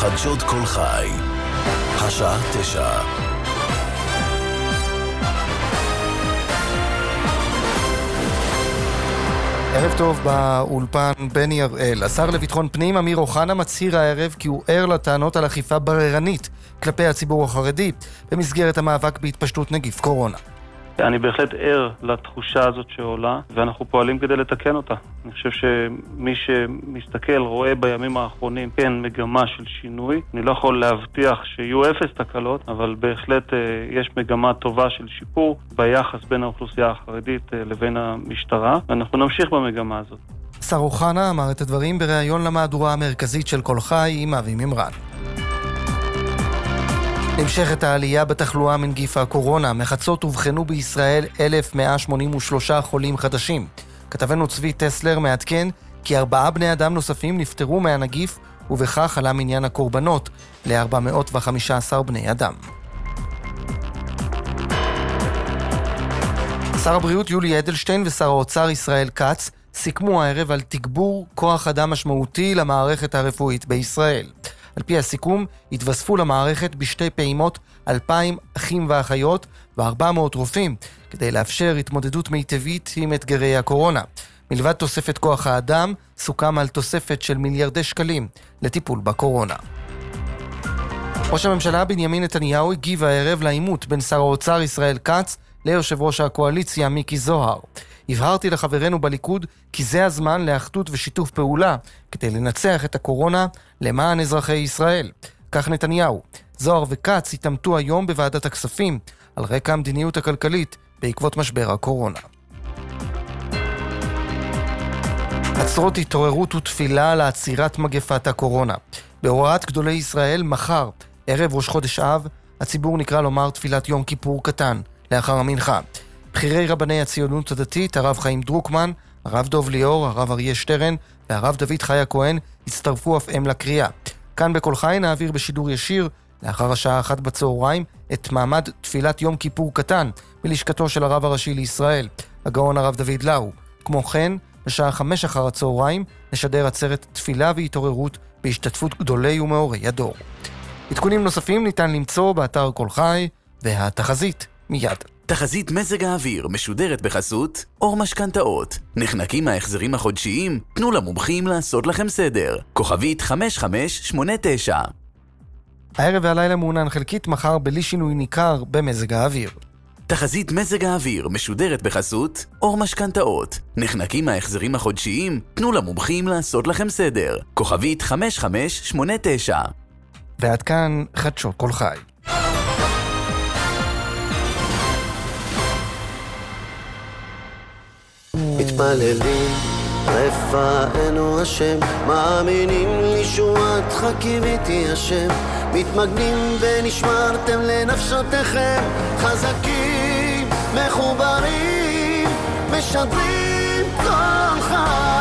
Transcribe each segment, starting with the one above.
חדשות כל חי, השעה 9. ערב טוב באולפן בני הראל. השר לביטחון פנים אמיר אוחנה מצהיר הערב כי הוא ער לטענות על אכיפה בררנית כלפי הציבור החרדי במסגרת המאבק בהתפשטות נגיף קורונה. אני בהחלט ער לתחושה הזאת שעולה, ואנחנו פועלים כדי לתקן אותה. אני חושב שמי שמסתכל רואה בימים האחרונים כן מגמה של שינוי. אני לא יכול להבטיח שיהיו אפס תקלות, אבל בהחלט יש מגמה טובה של שיפור ביחס בין האוכלוסייה החרדית לבין המשטרה, ואנחנו נמשיך במגמה הזאת. שר אוחנה אמר את הדברים בריאיון למהדורה המרכזית של כל חי עם אבי ממרן. נמשכת העלייה בתחלואה מנגיף הקורונה. מחצות הובחנו בישראל 1,183 חולים חדשים. כתבנו צבי טסלר מעדכן כי 4 בני אדם נוספים נפטרו מהנגיף, ובכך עלה מניין הקורבנות ל-415 בני אדם. שר הבריאות יולי אדלשטיין ושר האוצר ישראל כץ סיכמו הערב על תגבור כוח אדם משמעותי למערכת הרפואית בישראל. על פי הסיכום, התווספו למערכת בשתי פעימות 2,000 אחים ואחיות ו400 רופאים, כדי לאפשר התמודדות מיטבית עם אתגרי הקורונה. מלבד תוספת כוח האדם, סוכם על תוספת של מיליארדי שקלים לטיפול בקורונה. ראש הממשלה בנימין נתניהו הגיב הערב לעימות בין שר האוצר ישראל כץ ליושב ראש הקואליציה מיקי זוהר. הבהרתי לחברינו בליכוד כי זה הזמן לאחדות ושיתוף פעולה כדי לנצח את הקורונה למען אזרחי ישראל. כך נתניהו. זוהר וכץ התעמתו היום בוועדת הכספים על רקע המדיניות הכלכלית בעקבות משבר הקורונה. עצרות התעוררות ותפילה לעצירת מגפת הקורונה. בהוראת גדולי ישראל מחר, ערב ראש חודש אב, הציבור נקרא לומר תפילת יום כיפור קטן לאחר המנחה. בחירי רבני הציונות הדתית, הרב חיים דרוקמן, הרב דוב ליאור, הרב אריה שטרן והרב דוד חי הכהן הצטרפו אף הם לקריאה. כאן בכל חי נעביר בשידור ישיר לאחר השעה 1 בצהריים את מעמד תפילת יום כיפור קטן בלשכתו של הרב הראשי לישראל, הגאון הרב דוד לאו. כמו כן, בשעה 5 אחר הצהריים נשדר עצרת תפילה והתעוררות בהשתתפות גדולי ומאורי הדור. עדכונים נוספים ניתן למצוא באתר כל חי והתחזית מיד. תחזית מזג האוויר משודרת בחסות אור משכנתאות. נחנקים מההחזרים החודשיים? תנו למומחים לעשות לכם סדר. כוכבית 5589. הערב והלילה מעונן חלקית, מחר בלי שינוי ניכר במזג האוויר. תחזית מזג האוויר משודרת בחסות אור משכנתאות. נחנקים מההחזרים החודשיים? תנו למומחים לעשות לכם סדר. כוכבית 5589. ועד כאן חדשות כל חי. מתפללים רפאנו השם, מאמינים לישועתך קיוויתי השם, מתמגנים ונשמרתם לנפשותיכם, חזקים מחוברים משדרים כל חי.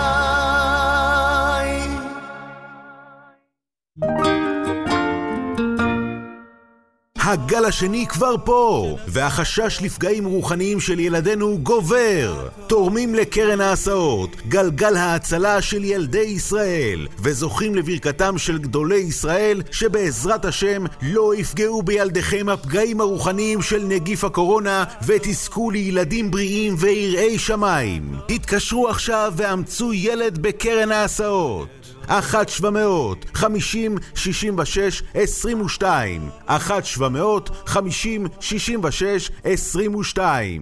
הגל השני כבר פה, והחשש לפגעים רוחניים של ילדינו גובר. תורמים לקרן ההסעות, גלגל ההצלה של ילדי ישראל, וזוכים לברכתם של גדולי ישראל, שבעזרת השם לא יפגעו בילדיכם הפגעים הרוחניים של נגיף הקורונה, ותזכו לילדים בריאים ויראי שמיים. התקשרו עכשיו ואמצו ילד בקרן ההסעות. 1-700-50-66-22 1-700-50-66-22.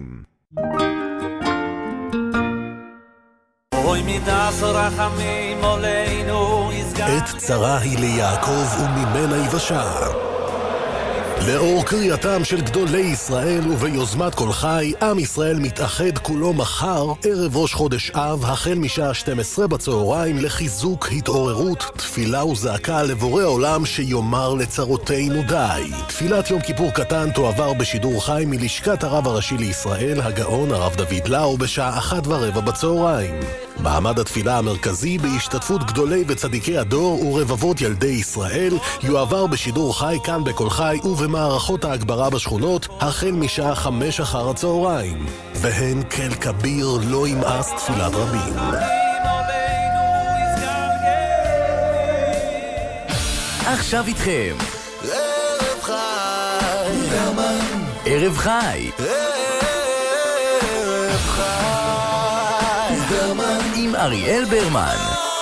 עת צרה היא ליעקב וממנה יבשה. לאור קריאתם של גדולי ישראל וביוזמת כל חי, עם ישראל מתאחד כולו מחר, ערב ראש חודש אב, החל משעה 12 בצהריים, לחיזוק, התעוררות, תפילה וזעקה לבורא עולם שיאמר לצרותינו די. תפילת יום כיפור קטן תועבר בשידור חי מלשכת הרב הראשי לישראל, הגאון הרב דוד לאו, בשעה 1:15 בצהריים. מעמד התפילה המרכזי בהשתתפות גדולי וצדיקי הדור ורבבות ילדי ישראל יועבר בשידור חי כאן בכל חי ובמערכות ההגברה בשכונות החל משעה 5 אחר הצהריים. והן כל כביר לא ימאס תפילת רבים. עכשיו איתכם ערב חי, ערב חי ערב חי, עם אריאל ברמן.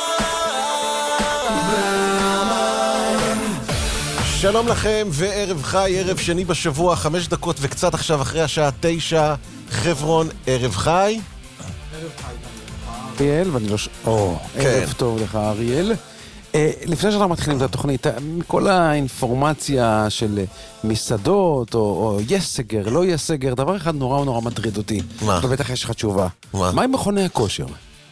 שלום לכם וערב חי, ערב שני בשבוע, 5 דקות וקצת עכשיו אחרי השעה 9, חברון, ערב חי. אריאל, ואני לא ערב טוב לך אריאל. לפני שאנחנו מתחילים את התוכנית, כל האינפורמציה של מסעדות, או יש סגר, לא יש סגר, דבר אחד נורא מטריד אותי. מה? ובטח יש לך תשובה. מה עם מכוני הכושר?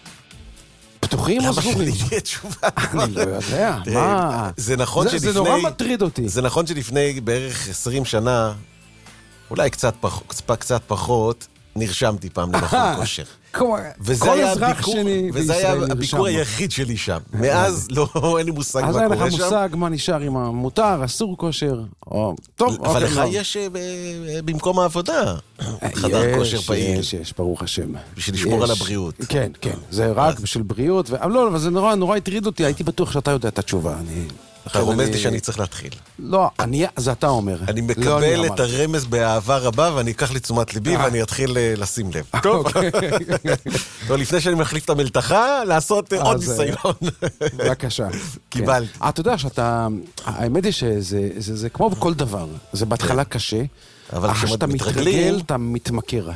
פתוחים או סגורים? אני לא יודע, מה? זה נכון שלפני... זה נורא מטריד אותי. זה נכון שלפני בערך 20 שנה, אולי קצת פחות, נרשמתי פעם למכון כושר. כל אזרח שני וזה היה הביקור היחיד שלי שם. מאז אין לי מושג מה אז קורה שם. אין לך מושג מה נשאר עם המותר, אסור כושר. טוב, אבל לך יש במקום העבודה חדר כושר פעיל. יש, ברוך השם. בשביל לשמור על הבריאות. כן, זה רק בשביל בריאות. לא, אבל זה נורא הטריד אותי, הייתי בטוח שאתה יודע את התשובה. אתה רומז לי שאני צריך להתחיל. לא, זה אתה אומר. אני מקבל את הרמז באהבה רבה, ואני אקח לתשומת ליבי, ואני אתחיל לשים לב. טוב, לפני שאני מחליף את המלתחה, לעשות עוד ניסיון. בבקשה. קיבלתי. אתה יודע האמת היא שזה כמו בכל דבר. זה בהתחלה קשה, אבל כשאתה מתרגל, אתה מתמכר.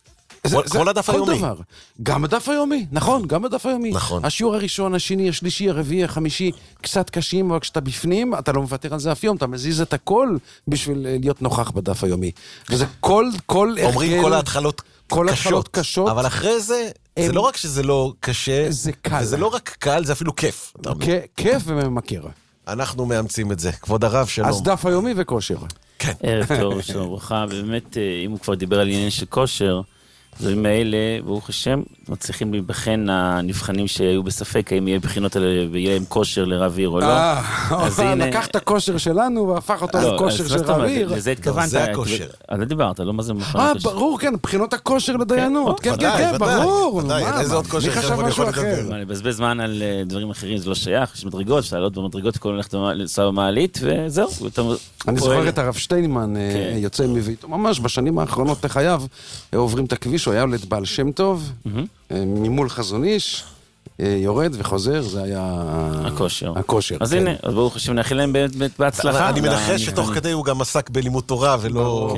כל הדף היומי. גם הדף היומי, נכון, גם הדף היומי. נכון. השיעור הראשון, השני, השלישי, הרביעי, החמישי, קצת קשים, אבל כשאתה בפנים, אתה לא מוותר על זה אף יום, אתה מזיז את הכל בשביל להיות נוכח בדף היומי. וזה כל אומרים כל ההתחלות קשות. אבל אחרי זה, זה לא רק שזה לא קשה, זה קל. וזה לא רק קל, זה אפילו כיף. כיף וממכר. אנחנו מאמצים את זה. כבוד הרב, שלום. אז דף היומי וכושר. כן. ערב טוב, שלום וברכה. באמת, אם הוא כבר דיבר על עניין של כושר, דברים האלה, ברוך השם, מצליחים להיבחן הנבחנים שהיו בספק, האם יהיה בחינות ויהיה להם כושר לרב עיר או לא. לקח את הכושר שלנו והפך אותו לכושר של רב עיר. לזה התכוונת. זה הכושר. על זה דיברת, לא מה זה מכון כושר. ברור, כן, בחינות הכושר לדיינות. כן, ברור. איזה עוד כושר חבר'ה יכול לדבר? לבזבז זמן על דברים אחרים, זה לא שייך, יש מדרגות, אפשר לעלות במדרגות, כל הולכת לנסוע במעלית, וזהו. אני זוכר את הרב שטיינמן יוצא מביתו, ממש בשנים האחרונות לחייו, עוברים את הכביש, הוא היה הולד בעל שם טוב, ממול חזון איש, יורד וחוזר, זה היה הכושר. אז הנה, אז ברוך השם, נאחל להם בהצלחה. אני מנחש שתוך כדי הוא גם עסק בלימוד תורה, ולא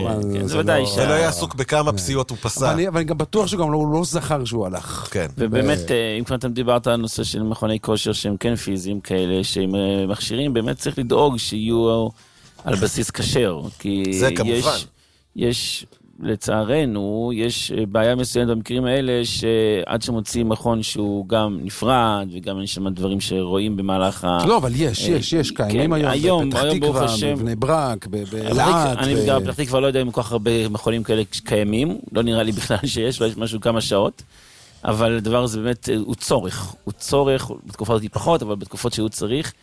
היה עסוק בכמה פסיעות הוא פסע. אבל אני גם בטוח שגם הוא לא זכר שהוא הלך. ובאמת, אם כבר אתם דיברת על נושא של מכוני כושר שהם כן פיזיים כאלה, שהם מכשירים, באמת צריך לדאוג שיהיו על בסיס כשר. זה כמובן. יש... לצערנו, יש בעיה מסוימת במקרים האלה, שעד שמוצאים מכון שהוא גם נפרד, וגם יש שם דברים שרואים במהלך לא, אבל יש, קיימים היום, בפתח תקווה, בבני ברק, באלעד. אני גר בפתח תקווה, לא יודע אם כל כך הרבה מכונים כאלה קיימים, לא נראה לי בכלל שיש, ויש משהו כמה שעות, אבל הדבר הזה באמת הוא צורך, בתקופה הזאת פחות, אבל בתקופות שהוא צריך,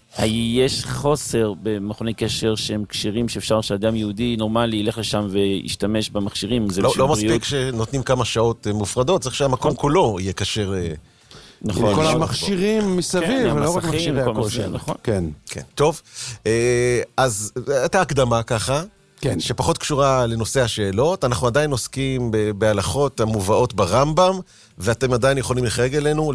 יש חוסר במכוני קשר שהם קשרים שאפשר שאדם יהודי נורמלי ילך לשם וישתמש במכשירים. לא מספיק שנותנים כמה שעות מופרדות, צריך שהמקום כולו יהיה קשר. נכון. כל המכשירים מסביב, ולא רק מכשירי הכושר. כן. טוב, אז את ההקדמה ככה, שפחות קשורה לנושא השאלות, אנחנו עדיין עוסקים בהלכות המובאות ברמב"ם, ואתם עדיין יכולים לחייג אלינו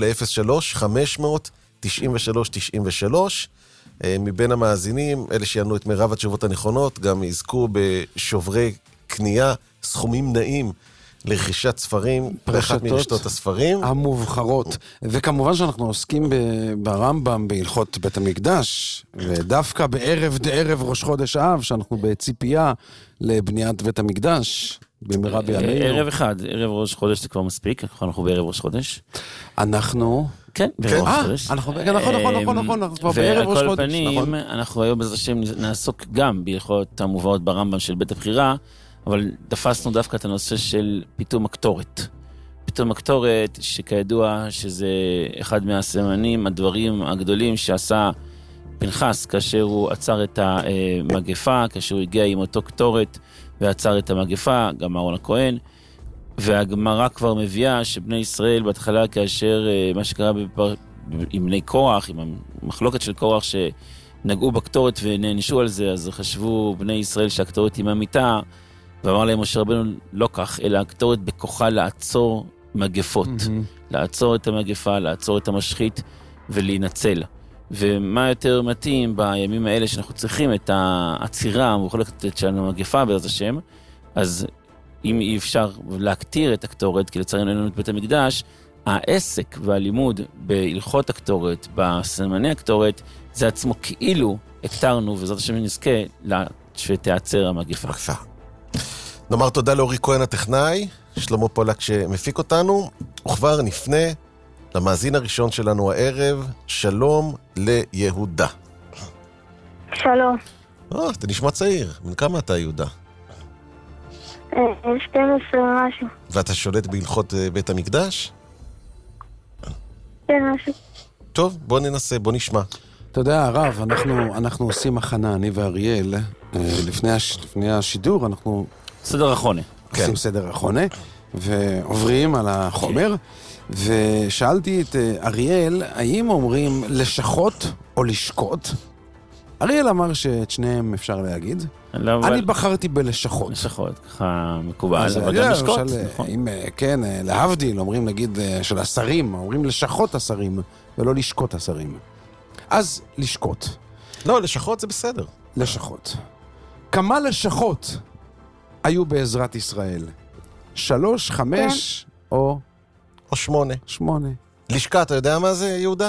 ל-03-500-93-93. מבין המאזינים, אלה שיענו את מירב התשובות הנכונות, גם יזכו בשוברי קנייה, סכומים נעים לרכישת ספרים, באחת מרשתות הספרים. המובחרות. וכמובן שאנחנו עוסקים ברמב"ם, בהלכות בית המקדש, ודווקא בערב ראש חודש אב, שאנחנו בציפייה לבניית בית המקדש, במהרה בימינו. ערב אחד, ערב ראש חודש זה כבר מספיק, אנחנו בערב ראש חודש. אנחנו... כן, בערב ראש חודש. נכון, אנחנו כבר בערב ראש חודש. ועל כל פנים, אנחנו היום בעזרת השם נעסוק גם בהלכות המובאות ברמב"ם של בית הבחירה, אבל תפסנו דווקא את הנושא של פיתום הקטורת. פיתום הקטורת, שכידוע שזה אחד מהסמנים, הדברים הגדולים שעשה פנחס, כאשר הוא עצר את המגפה, כאשר הוא הגיע עם אותו קטורת ועצר את המגפה, גם אהרון הכהן, והגמרא כבר מביאה שבני ישראל בהתחלה, כאשר מה שקרה עם בני קורח, עם המחלוקת של קורח, נגעו בקטורת ונענשו על זה, אז חשבו בני ישראל שהקטורת היא מהמיטה, ואמר להם משה רבנו לא כך, אלא הקטורת בכוחה לעצור מגפות, לעצור את המגפה, לעצור את המשחית ולהינצל. ומה יותר מתאים בימים האלה שאנחנו צריכים את העצירה המוחלטת שלנו מגפה בעזרת השם, אז אם אי אפשר להקטיר את הקטורת, כי לצערנו אין לנו את בית המקדש, העסק והלימוד בהלכות הקטורת, בסמני הקטורת, זה עצמו כאילו הקטרנו, וזאת השם נזכה שתעצר המגפה. בבקשה. נאמר תודה לאורי כהן הטכנאי, שלמה פולק שמפיק אותנו, וכבר נפנה למאזין הראשון שלנו הערב, שלום ליהודה. שלום. אתה נשמע צעיר, מן כמה אתה יהודה? 12 משהו. ואתה שולט בהלכות בית המקדש? כן, משהו. טוב, בוא ננסה, בוא נשמע. אתה יודע, הרב, אנחנו עושים הכנה, אני ואריאל, לפני השידור, אנחנו סדר החונה. עושים סדר החונה, ועוברים על החומר, ושאלתי את אריאל, האם אומרים לשכות או לשקות? אריאל אמר שאת שניהם אפשר להגיד. אני בחרתי בלשכות. לשכות, ככה מקובל, אבל גם לשקות. אם, כן, להבדיל, אומרים נגיד של השרים, אומרים לשכות השרים, ולא לשקות השרים. אז לשקות. לא, לשכות זה בסדר. לשכות. כמה לשכות היו בעזרת ישראל? 3, 5 או 8. 8. לשכה, אתה יודע מה זה, יהודה?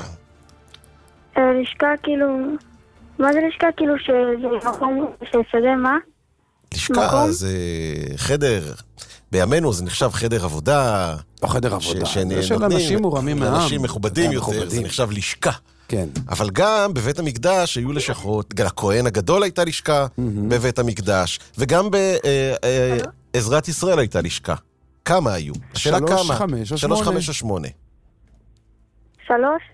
לשכה כאילו... מה זה לשכה? כאילו שזה מקום ששדה מה? לשכה זה חדר, בימינו זה נחשב חדר עבודה. או חדר עבודה. זה של אנשים מורמים מעם. אנשים מכובדים יותר, זה נחשב לשכה. כן. אבל גם בבית המקדש היו לשכות, גם הכהן הגדול הייתה לשכה בבית המקדש, וגם בעזרת ישראל הייתה לשכה. כמה היו? השאלה כמה? 3, 5 או 8. 3, 5 או 8. 3?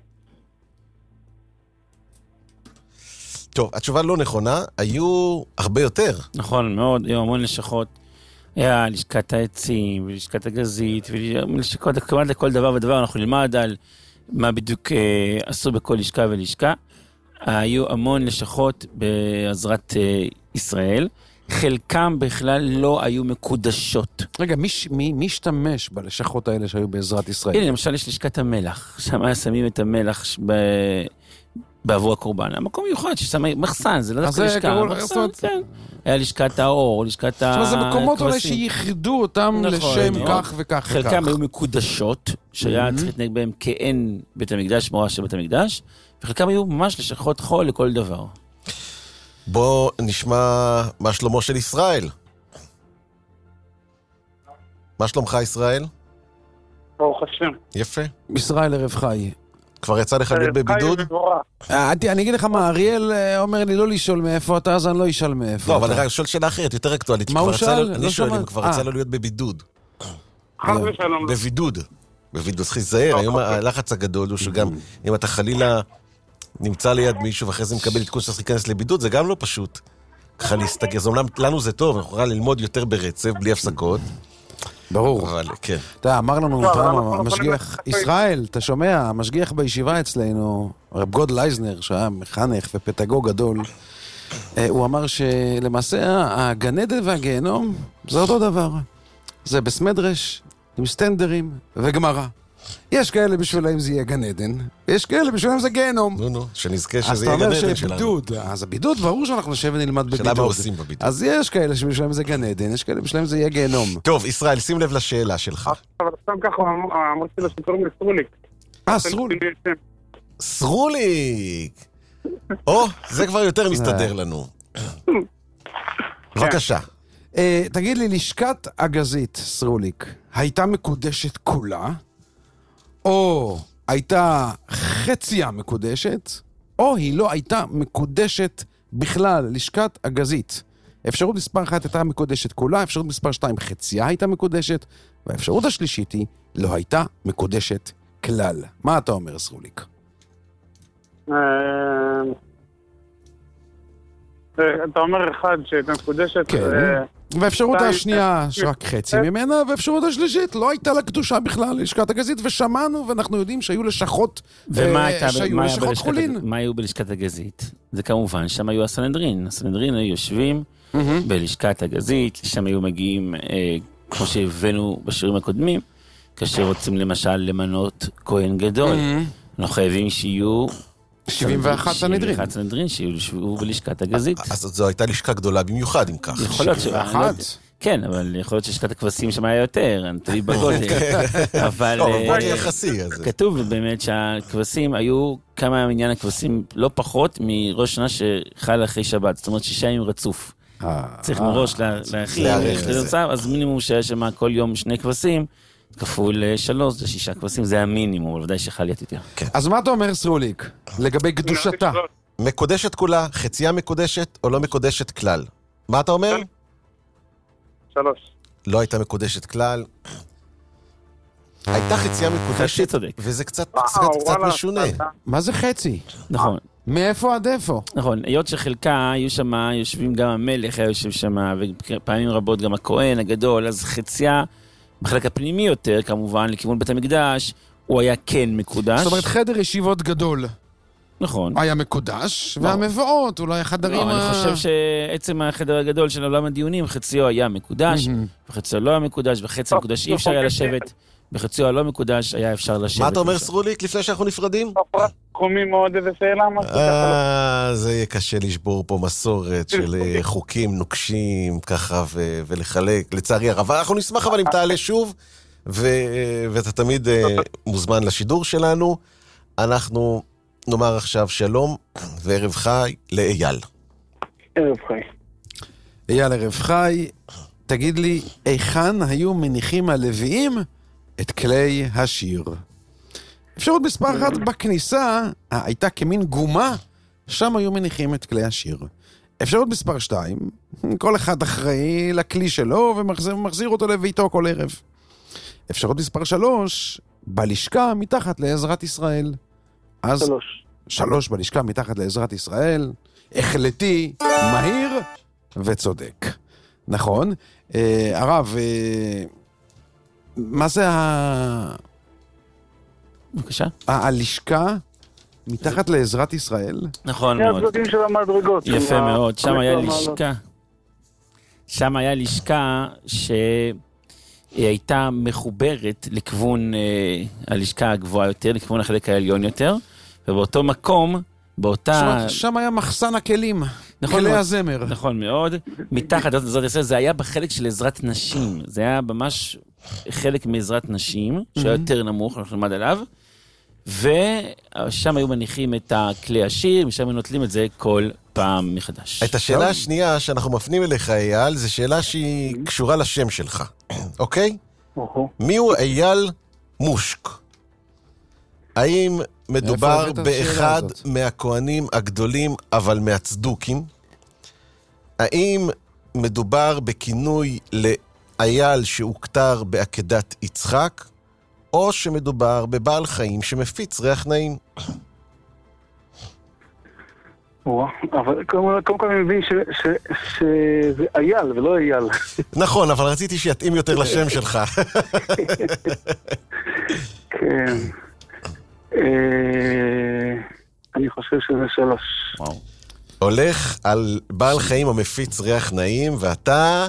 טוב, התשובה לא נכונה, היו הרבה יותר. נכון, מאוד, היו המון לשכות. היה לשכת העצים, ולשכת הגזית, ולשכות כמעט לכל דבר ודבר, אנחנו נלמד על מה בדיוק עשו בכל לשכה ולשכה. היו המון לשכות בעזרת ישראל, חלקם בכלל לא היו מקודשות. רגע, מי השתמש בלשכות האלה שהיו בעזרת ישראל? הנה, למשל יש לשכת המלח, שם שמים את המלח בעבור הקורבן. המקום מיוחד ששם מחסן, זה לא דווקא לשכה, מחסן, כן. היה לשכת האור, לשכת הכבשים. זה מקומות אולי שיחידו אותם לשם כך וכך. חלקם היו מקודשות, שהיה צריך להתנהג בהם כאין בית המקדש, מורה של בית המקדש, וחלקם היו ממש לשכות חול לכל דבר. בוא נשמע מה שלומו של ישראל. מה שלומך ישראל? ברוך השם. יפה. ישראל ערב חי. כבר יצא לך להיות בבידוד? אני אגיד לך מה, אריאל אומר לי לא לשאול מאיפה אתה, אז אני לא אשאל מאיפה. לא, אבל אני שואל שאלה אחרת, יותר אקטואלית. מה הוא שאל? אני שואל אם כבר יצא לו להיות בבידוד. חס ושלום. בבידוד. בבידוד, צריך להיזהר. היום הלחץ הגדול הוא שגם אם אתה חלילה נמצא ליד מישהו ואחרי זה מקבל עדכון שצריך להיכנס לבידוד, זה גם לא פשוט. ככה להסתגר. אז אומנם לנו זה טוב, אנחנו יכולים ללמוד יותר ברצף, בלי הפסקות. ברור. אבל כן. אתה אמר לנו, המשגיח, ישראל, אתה שומע, המשגיח בישיבה אצלנו, רב גוד לייזנר, שהיה מחנך ופדגוג גדול, הוא אמר שלמעשה הגן עדן והגיהנום זה אותו דבר. זה בסמדרש, עם סטנדרים וגמרא. יש כאלה בשבילם זה יהיה גן עדן, ויש כאלה בשבילם זה גיהנום. נו, שנזכה שזה יהיה גן עדן שלנו. אז אתה אומר שבידוד, אז הבידוד ברור שאנחנו נשב ונלמד בבידוד. שאלה מה עושים בבידוד. אז יש כאלה שבשבילם זה גן עדן, יש כאלה בשבילם זה יהיה גיהנום. טוב, ישראל, שים לב לשאלה שלך. אבל סתם ככה אמרתי לו שקוראים לי סרוליק. סרוליק. סרוליק! זה כבר יותר מסתדר לנו. בבקשה. תגיד לי, לשכת הגזית, סרוליק, הייתה מקודשת כולה? או הייתה חציה מקודשת, או היא לא הייתה מקודשת בכלל, לשכת הגזית. אפשרות מספר 1 הייתה מקודשת כולה, אפשרות מספר 2 חציה הייתה מקודשת, והאפשרות השלישית היא לא הייתה מקודשת כלל. מה אתה אומר, סרוליק? אתה אומר אחד שהייתה מקודשת, והאפשרות השנייה, שרק חצי ממנה, והאפשרות השלישית, לא הייתה לה קדושה בכלל, לשכת הגזית, ושמענו, ואנחנו יודעים שהיו לשכות, שהיו לשכות חולין. מה היו בלשכת הגזית? זה כמובן, שם היו הסנהדרין. הסנהדרין היו יושבים בלשכת הגזית, שם היו מגיעים, כמו שהבאנו בשיעורים הקודמים, כאשר רוצים למשל למנות כהן גדול. אנחנו חייבים שיהיו 71 סנהדרין. 71 סנהדרין שיהיו בלשכת הגזית. אז זו הייתה לשכה גדולה במיוחד, אם כך. יכול להיות כן, אבל יכול להיות ששכת הכבשים שם היה יותר, אני תלוי בגודל. אבל כתוב באמת שהכבשים היו כמה מעניין הכבשים לא פחות מראש שנה שחל אחרי שבת, זאת אומרת 6 ימים רצוף. צריך מראש להכין, אז מינימום שהיה שם כל יום 2 כבשים, כפול 3, זה 6 כבשים, זה המינימום, אבל ודאי שחל יותר. אז מה אתה אומר, סרוליק, לגבי קדושתה? מקודשת כולה, חציה מקודשת או לא מקודשת כלל? מה אתה אומר? 3. לא הייתה מקודשת כלל. הייתה חציה מקודשת, וזה קצת משונה. מה זה חצי? נכון. מאיפה עד איפה? נכון, היות שחלקה היו שם, יושבים גם המלך היה יושב שם, ופעמים רבות גם הכהן הגדול, אז חציה בחלק הפנימי יותר, כמובן, לכיוון בית המקדש, הוא היה כן מקודש. זאת אומרת, חדר ישיבות גדול. נכון. היה מקודש, והמבואות, אולי החדרים... אני חושב שעצם החדר הגדול של עולם הדיונים, חציו היה מקודש, וחציו לא היה מקודש, וחצי מקודש אי אפשר היה לשבת, בחציו הלא מקודש היה אפשר לשבת. מה אתה אומר, סרוליק, לפני שאנחנו נפרדים? תחומים מאוד איזה שאלה. זה יהיה קשה לשבור פה מסורת של חוקים נוקשים, ככה, ולחלק, לצערי הרב. אנחנו נשמח אבל אם תעלה שוב, ואתה תמיד מוזמן לשידור שלנו. אנחנו נאמר עכשיו שלום וערב חי לאייל. ערב חי. אייל, ערב חי. תגיד לי, היכן היו מניחים הלוויים את כלי השיר? אפשרות מספר 1, בכניסה הייתה כמין גומה, שם היו מניחים את כלי השיר. אפשרות מספר 2, כל אחד אחראי לכלי שלו ומחזיר אותו לביתו כל ערב. אפשרות מספר 3, בלשכה מתחת לעזרת ישראל. אז 3 בלשכה מתחת לעזרת ישראל, החלטי, מהיר וצודק. נכון. הרב, מה זה בבקשה? הלשכה מתחת לעזרת ישראל? נכון מאוד. הצדדים של המדרגות. יפה מאוד. שם היה לשכה. שם היה לשכה שהייתה מחוברת לכיוון הלשכה הגבוהה יותר, לכיוון החלק העליון יותר, ובאותו מקום, שם היה מחסן הכלים, כלי הזמר. נכון מאוד. מתחת לעזרת ישראל, זה היה בחלק של עזרת נשים. זה היה ממש חלק מעזרת נשים, שהיה יותר נמוך, אנחנו נלמד עליו, ושם היו מניחים את הכלי השיר, משם נוטלים את זה כל פעם מחדש. את השאלה השנייה שאנחנו מפנים אליך, אייל, זו שאלה שהיא קשורה לשם שלך, אוקיי? מי הוא אייל מושק? האם מדובר באחד מהכהנים הגדולים, אבל מהצדוקים? האם מדובר בכינוי לאייל שהוכתר בעקדת יצחק, או שמדובר בבעל חיים שמפיץ ריח נעים? אבל קודם כל אני מבין שזה אייל ולא אייל. נכון, אבל רציתי שיתאים יותר לשם שלך. כן. אני חושב שזה 3. הולך על בעל חיים המפיץ ריח נעים, ואתה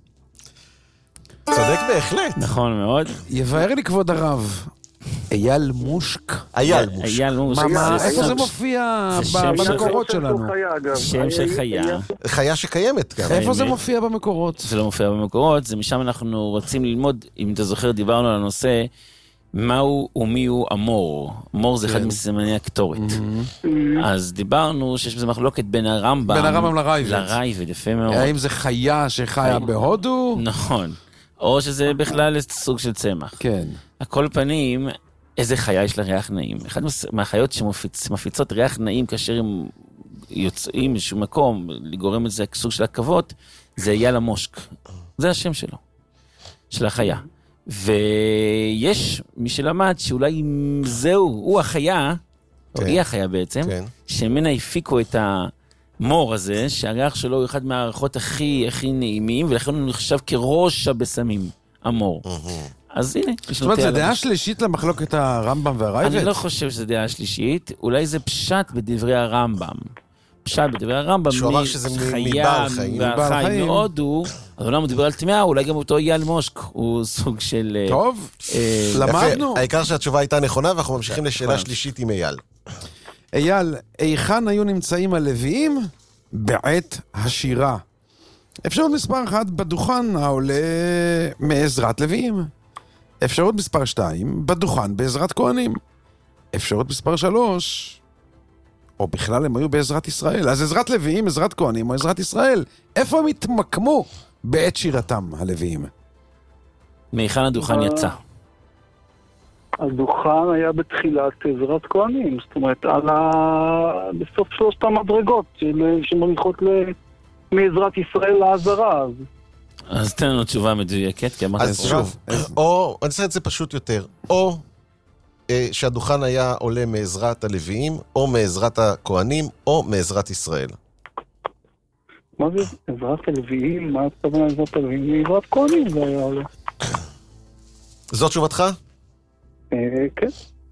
צודק בהחלט. נכון מאוד. יבהר לי כבוד הרב, אייל מושק. אייל מושק. אייל מושק. איפה זה מופיע במקורות שלנו? שם של חיה. חיה שקיימת גם. איפה זה מופיע במקורות? זה לא מופיע במקורות, זה משם אנחנו רוצים ללמוד, אם אתה זוכר, דיברנו על הנושא, מהו ומי הוא אמור. אמור זה אחד מסימני הקטורת. אז דיברנו שיש בזה מחלוקת בין הרמב"ם לרייבד, יפה מאוד. האם זה חיה שחיה בהודו? נכון. או שזה בכלל סוג של צמח. כן. הכל פנים, איזה חיה יש לה ריח נעים. אחד מהחיות שמפיצות ריח נעים כאשר הם יוצאים משום מקום, לגורם את זה סוג של עקבות, זה אייל המושק. זה השם שלו, של החיה. ויש מי שלמד שאולי זהו, הוא החיה, או היא החיה בעצם, שממנה הפיקו את המור הזה, שהריח שלו הוא אחד מהריחות הכי נעימים, ולכן הוא נחשב כראש הבשמים, המור. אז הנה, זאת אומרת, זה דעה שלישית למחלוקת הרמב"ם והרייבד? אני לא חושב שזה דעה שלישית, אולי זה פשט בדברי הרמב"ם. פשט בדברי הרמב"ם, שהוא אמר שזה מבעל חיים. מבעל חיים מהודו, אז אולי הוא מדבר על תמיהה, אולי גם אותו אייל מושק, הוא סוג של... טוב, למדנו. העיקר שהתשובה הייתה נכונה, ואנחנו ממשיכים לשאלה שלישית עם אייל. אייל, היכן היו נמצאים הלוויים בעת השירה? אפשרות מספר 1, בדוכן העולה מעזרת לוויים. אפשרות מספר 2, בדוכן בעזרת כהנים. אפשרות מספר 3, או בכלל הם היו בעזרת ישראל. אז עזרת לוויים, עזרת כהנים או עזרת ישראל. איפה הם התמקמו בעת שירתם הלוויים? מהיכן הדוכן יצא? הדוכן היה בתחילת עזרת כהנים, זאת אומרת, בסוף 3 המדרגות שמניחות מעזרת ישראל לעזרה. אז תן לנו תשובה מדויקת, כי אמרת... אז שוב, או, אני אעשה את זה פשוט יותר, או שהדוכן היה עולה מעזרת הלוויים, או מעזרת הכהנים, או מעזרת ישראל. מה זה עזרת הלוויים? מה הכוונה עזרת הלוויים? מעזרת כהנים זה היה עולה. זאת תשובתך? כן.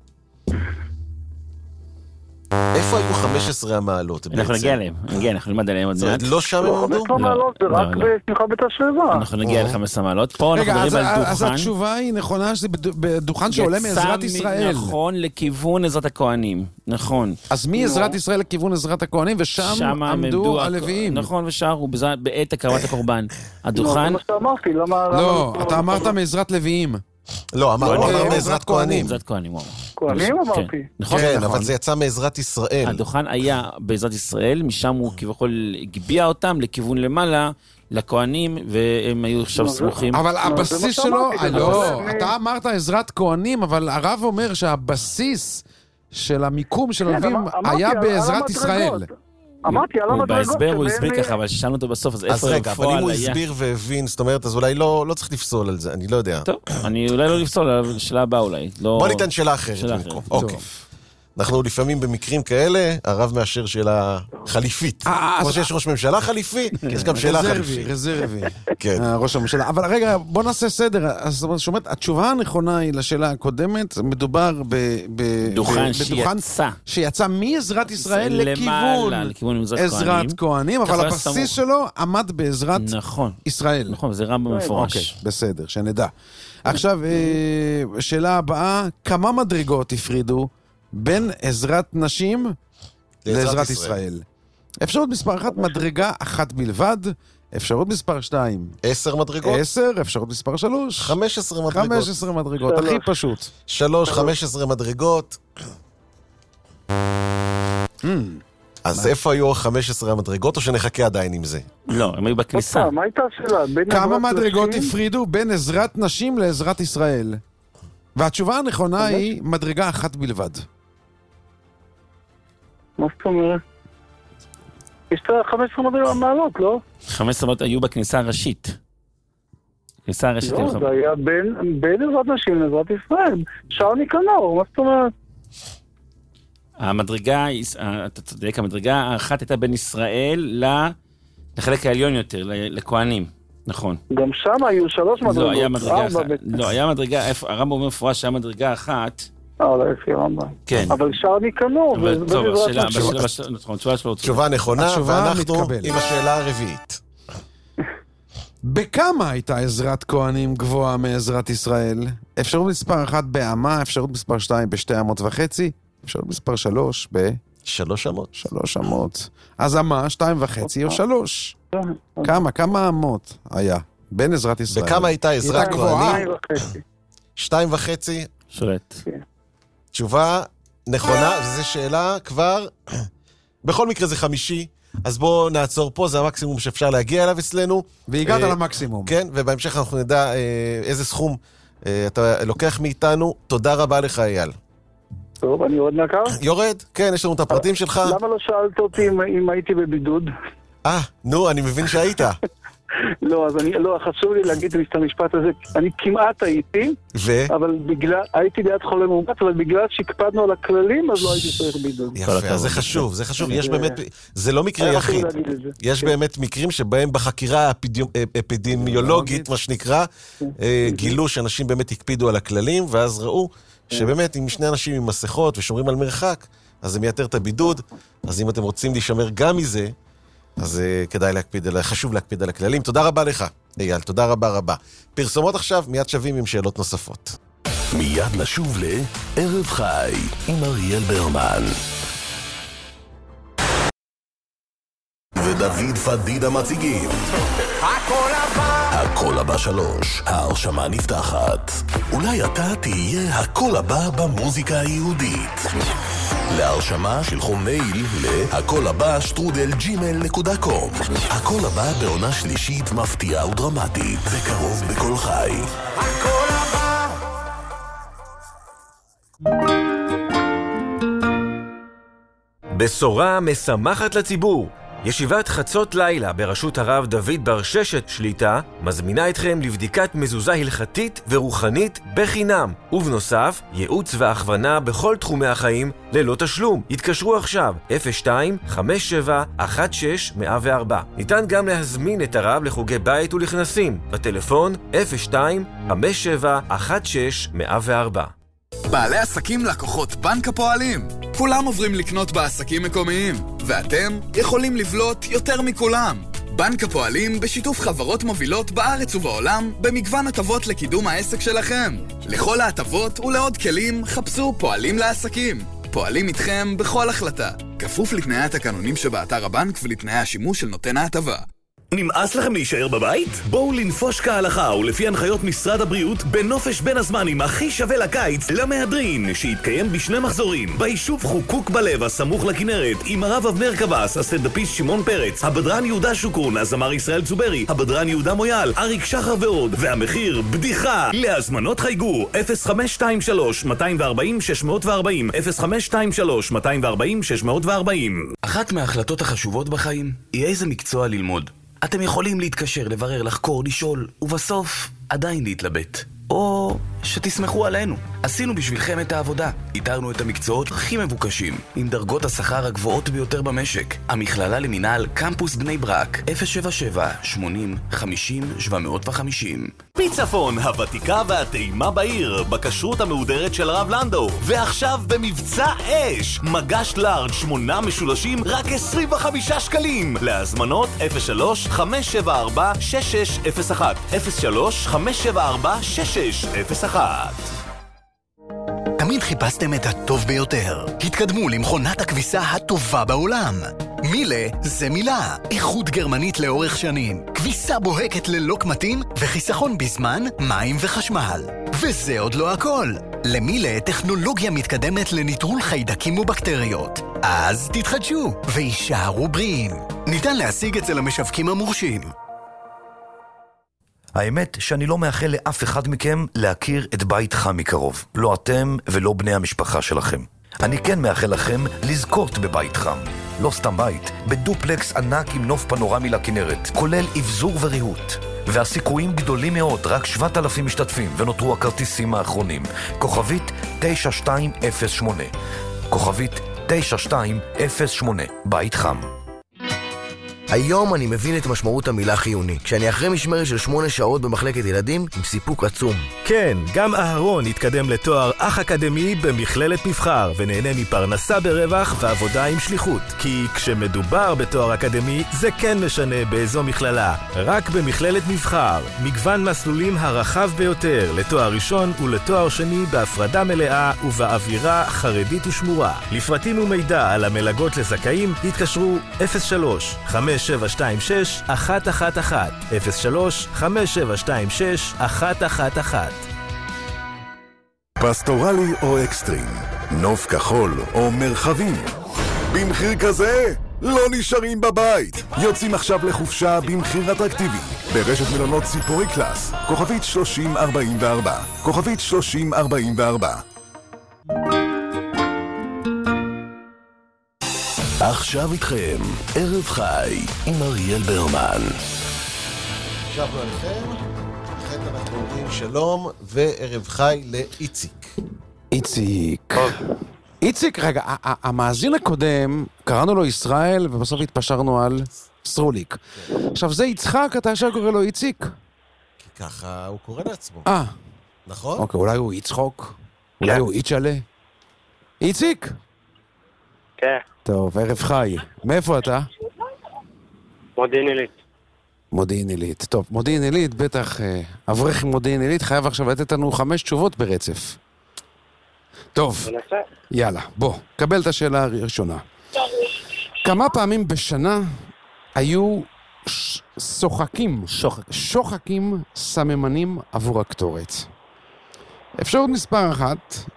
איפה היו 15 המעלות בעצם? אנחנו נגיע אליהם, אנחנו נלמד עליהם עוד מעט. לא שם הם עמדו? 15 מעלות זה רק בשמחה בית השואבה. אנחנו נגיע ל-15 מעלות. פה אנחנו מדברים על דוכן. אז התשובה היא נכונה שזה בדוכן שעולה מעזרת ישראל. נכון, לכיוון עזרת הכהנים. נכון. אז מעזרת ישראל לכיוון עזרת הכהנים, ושם עמדו הלוויים. נכון, ושרו בעת הקרבת הקורבן. הדוכן... זה מה שאמרתי, למה... לא, אתה אמרת מעזרת לוויים. לא, אמר מעזרת כהנים. מעזרת כהנים, כהנים אמרתי. כן, אבל זה יצא מעזרת ישראל. הדוכן היה בעזרת ישראל, משם הוא כביכול הגביע אותם לכיוון למעלה, לכהנים, והם היו עכשיו סמוכים. אבל הבסיס שלו, לא, אתה אמרת עזרת כהנים, אבל הרב אומר שהבסיס של המיקום של הלווים היה בעזרת ישראל. אמרתי, על המדרגות. בהסבר הוא הסביר ככה, אבל ששאלנו אותו בסוף, אז איפה רגע, אבל אם הוא הסביר והבין, זאת אומרת, אז אולי לא צריך לפסול על זה, אני לא יודע. טוב, אני אולי לא לפסול, אבל שאלה הבאה אולי. בוא ניתן שאלה אחרת. אוקיי. אנחנו לפעמים במקרים כאלה, הרב מאשר שאלה חליפית. כמו שיש ראש ממשלה חליפי, יש גם שאלה חליפית. רזרבי. ראש הממשלה. אבל רגע, בוא נעשה סדר. אז זאת התשובה הנכונה היא לשאלה הקודמת, מדובר בדוכן שיצא מעזרת ישראל לכיוון עזרת כהנים, אבל הבסיס שלו עמד בעזרת ישראל. נכון, זה רמב"ם מפורש. אוקיי, בסדר, שנדע. עכשיו, שאלה הבאה, כמה מדרגות הפרידו בין עזרת נשים לעזרת ישראל? אפשרות מספר 1, מדרגה אחת בלבד. אפשרות מספר 2, 10 מדרגות. 10, אפשרות מספר 3, 15 מדרגות. 15 מדרגות, הכי פשוט. 3, 15 מדרגות. אז איפה היו 15 המדרגות, או שנחכה עדיין עם זה? לא, הם היו בכניסה. מה הייתה השאלה? כמה מדרגות הפרידו בין עזרת נשים לעזרת ישראל? והתשובה הנכונה היא מדרגה אחת בלבד. מה זאת אומרת? יש את 15 מדרגות מעלות, לא? 15 מעלות היו בכניסה הראשית. כניסה הראשית. לא, זה היה בין עזרת נשים לעזרת ישראל. שער ניקנור, מה זאת אומרת? המדרגה, אתה צודק, המדרגה האחת הייתה בין ישראל לחלק העליון יותר, לכהנים. נכון. גם שם היו 3 מדרגות. לא, היה מדרגה אחת. לא, היה מדרגה, הרמב"ם אומר מפורש שהיה מדרגה אחת. לא, לפי הרמב"ם. כן. אבל שער ניקנור. טוב, התשובה שלו. תשובה נכונה, ואנחנו עם השאלה הרביעית. בכמה הייתה עזרת כהנים גבוהה מעזרת ישראל? אפשרות מספר 1 באמה, אפשרות מספר 2 ב2.5 אמות, אפשרות מספר 3 3 אמות. 3 אמות. אז אמה, 2.5 או 3. כמה אמות היה בין עזרת ישראל? וכמה הייתה עזרת כהנים? 2.5. שולט. תשובה נכונה, וזו שאלה כבר, בכל מקרה זה 5, אז בואו נעצור פה, זה המקסימום שאפשר להגיע אליו אצלנו. והגעת למקסימום. כן, ובהמשך אנחנו נדע איזה סכום אתה לוקח מאיתנו. תודה רבה לך, אייל. טוב, אני יורד מהקו? יורד? כן, יש לנו את הפרטים שלך. למה לא שאלת אותי אם הייתי בבידוד? נו, אני מבין שהיית. לא, אז חשוב לי להגיד את המשפט הזה. אני כמעט הייתי, אבל הייתי ליד חולה מאומת, אבל בגלל שהקפדנו על הכללים, אז לא הייתי צריך בידוד. יפה, זה חשוב, זה חשוב. יש באמת, זה לא מקרה יחיד. יש באמת מקרים שבהם בחקירה האפידמיולוגית, מה שנקרא, גילו שאנשים באמת הקפידו על הכללים, ואז ראו שבאמת אם שני אנשים עם מסכות ושומרים על מרחק, אז זה מייתר את הבידוד. אז אם אתם רוצים להישמר גם מזה, אז כדאי חשוב להקפיד על הכללים. תודה רבה לך, אייל, תודה רבה. פרסומות עכשיו, מיד שווים עם שאלות נוספות. מיד נשוב לערב חי עם אריאל ברמן. ודוד פדידה מציגים הכל הבא 3, ההרשמה נפתחת. אולי אתה תהיה הכל הבא במוזיקה היהודית. להרשמה שלחו מייל להכל-הבא@gmail.com. הכל הבא בעונה שלישית מפתיעה ודרמטית, בקרוב בכל חי. הכל הבא. בשורה משמחת לציבור. ישיבת חצות לילה בראשות הרב דוד בר ששת שליטה מזמינה אתכם לבדיקת מזוזה הלכתית ורוחנית בחינם, ובנוסף ייעוץ והכוונה בכל תחומי החיים ללא תשלום. התקשרו עכשיו 02-57-16-104. ניתן גם להזמין את הרב לחוגי בית ולכנסים בטלפון 02-57-16-104. בעלי עסקים לקוחות בנק הפועלים. כולם עוברים לקנות בעסקים מקומיים, ואתם יכולים לבלוט יותר מכולם. בנק הפועלים בשיתוף חברות מובילות בארץ ובעולם במגוון הטבות לקידום העסק שלכם. לכל ההטבות ולעוד כלים חפשו פועלים לעסקים. פועלים איתכם בכל החלטה, כפוף לתנאי התקנונים שבאתר הבנק ולתנאי השימוש של נותן ההטבה. נמאס לכם להישאר בבית? בואו לנפוש כהלכה ולפי הנחיות משרד הבריאות בנופש בין הזמנים הכי שווה לקיץ למהדרין, שיתקיים בשני מחזורים ביישוב חוקוק בלב הסמוך לכנרת, עם הרב אבנר קבס, הסטנדאפיסט שמעון פרץ, הבדרן יהודה שוקרון, הזמר ישראל צוברי, הבדרן יהודה מויאל, אריק שחר ועוד, והמחיר בדיחה. להזמנות חייגו 0523-240-640, 0523-240-640. אחת מההחלטות החשובות בחיים היא איזה מקצוע ללמוד. אתם יכולים להתקשר, לברר, לחקור, לשאול, ובסוף עדיין להתלבט. או שתסמכו עלינו. עשינו בשבילכם את העבודה. איתרנו את המקצועות הכי מבוקשים, עם דרגות השכר הגבוהות ביותר במשק. המכללה למינהל קמפוס בני ברק, 077-80-50-750. פיצפון, הוותיקה והטעימה בעיר, בכשרות המהודרת של הרב לנדו. ועכשיו במבצע אש, מגש לארג' 8 משולשים, רק 25 שקלים. להזמנות 03-574-6601, 03-574-6601. תמיד חיפשתם את הטוב ביותר. התקדמו למכונת הכביסה הטובה בעולם. מילה זה מילה. איכות גרמנית לאורך שנים. כביסה בוהקת ללא קמטים וחיסכון בזמן, מים וחשמל. וזה עוד לא הכל. למילה טכנולוגיה מתקדמת לניטרול חיידקים ובקטריות. אז תתחדשו וישארו בריאים. ניתן להשיג אצל המשווקים המורשים. האמת שאני לא מאחל לאף אחד מכם להכיר את בית חם מקרוב. לא אתם ולא בני המשפחה שלכם. אני כן מאחל לכם לזכות בבית חם. לא סתם בית, בדופלקס ענק עם נוף פנורמי לכנרת, כולל אבזור וריהוט. והסיכויים גדולים מאוד, רק 7,000 משתתפים, ונותרו הכרטיסים האחרונים. כוכבית 9208. כוכבית 9208. בית חם. היום אני מבין את משמעות המילה חיוני, כשאני אחרי משמרת של 8 שעות במחלקת ילדים עם סיפוק עצום. כן, גם אהרון התקדם לתואר אח אקדמי במכללת מבחר, ונהנה מפרנסה ברווח ועבודה עם שליחות. כי כשמדובר בתואר אקדמי, זה כן משנה באיזו מכללה. רק במכללת מבחר, מגוון מסלולים הרחב ביותר לתואר ראשון ולתואר שני בהפרדה מלאה ובאווירה חרדית ושמורה. לפרטים ומידע על המלגות לזכאים, התקשרו 03-5 5726-111 03-5726-111. פסטורלי או אקסטרים, נוף כחול או מרחבים. במחיר כזה לא נשארים בבית. יוצאים עכשיו לחופשה במחיר אטרקטיבי ברשת מלונות ציפורי קלאס, כוכבית 3044, כוכבית 3044. עכשיו איתכם, ערב חי עם אריאל ברמן. שבנו עליכם. לכן אנחנו אומרים שלום וערב חי לאיציק. איציק, רגע, המאזין הקודם, קראנו לו ישראל, ובסוף התפשרנו על סרוליק. עכשיו, זה יצחק, אתה ישר קורא לו איציק? כי ככה הוא קורא לעצמו. נכון? אוקיי, אולי הוא יצחוק? אולי הוא איצ'לה? איציק? כן. טוב, ערב חי. מאיפה אתה? מודיעין עילית. מודיעין עילית. טוב, מודיעין עילית, בטח אברך מודיעין עילית, חייב עכשיו לתת לנו 5 תשובות ברצף. טוב, יאללה, בוא, קבל את השאלה הראשונה. כמה פעמים בשנה היו שוחקים סממנים עבור הקטורת? אפשרות מספר 1,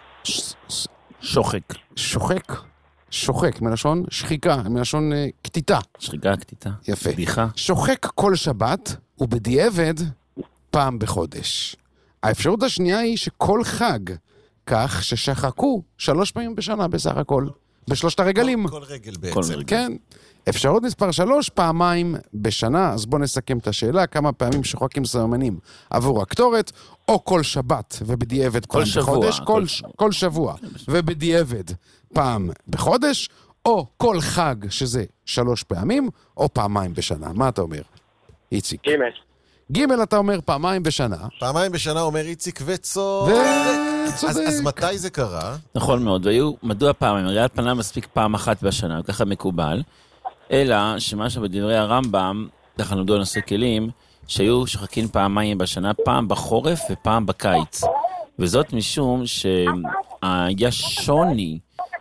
שוחק, מלשון שחיקה, מלשון קטיטה. שחיקה, קטיטה. יפה. בדיחה. שוחק כל שבת, ובדיעבד פעם בחודש. האפשרות השנייה היא שכל חג, כך ששחקו 3 פעמים בשנה בסך הכל, בשלושת הרגלים. כל רגל בעצם. כן. אפשרות מספר 3, פעמיים בשנה, אז בוא נסכם את השאלה, כמה פעמים שוחקים סממנים עבור הקטורת, או כל שבת ובדיעבד פעם בחודש, כל שבוע ובדיעבד פעם בחודש, או כל חג שזה 3 פעמים, או פעמיים בשנה. מה אתה אומר, איציק? ג' אתה אומר פעמיים בשנה. פעמיים בשנה אומר איציק וצודק. אז מתי זה קרה? נכון מאוד, והיו, מדוע פעמיים? הרי על פניו מספיק פעם אחת בשנה, ככה מקובל, אלא שמה שבדברי הרמב"ם, ככה נולדו נושא כלים, שהיו שוחקים פעמיים בשנה, פעם בחורף ופעם בקיץ. וזאת משום שהיה שוני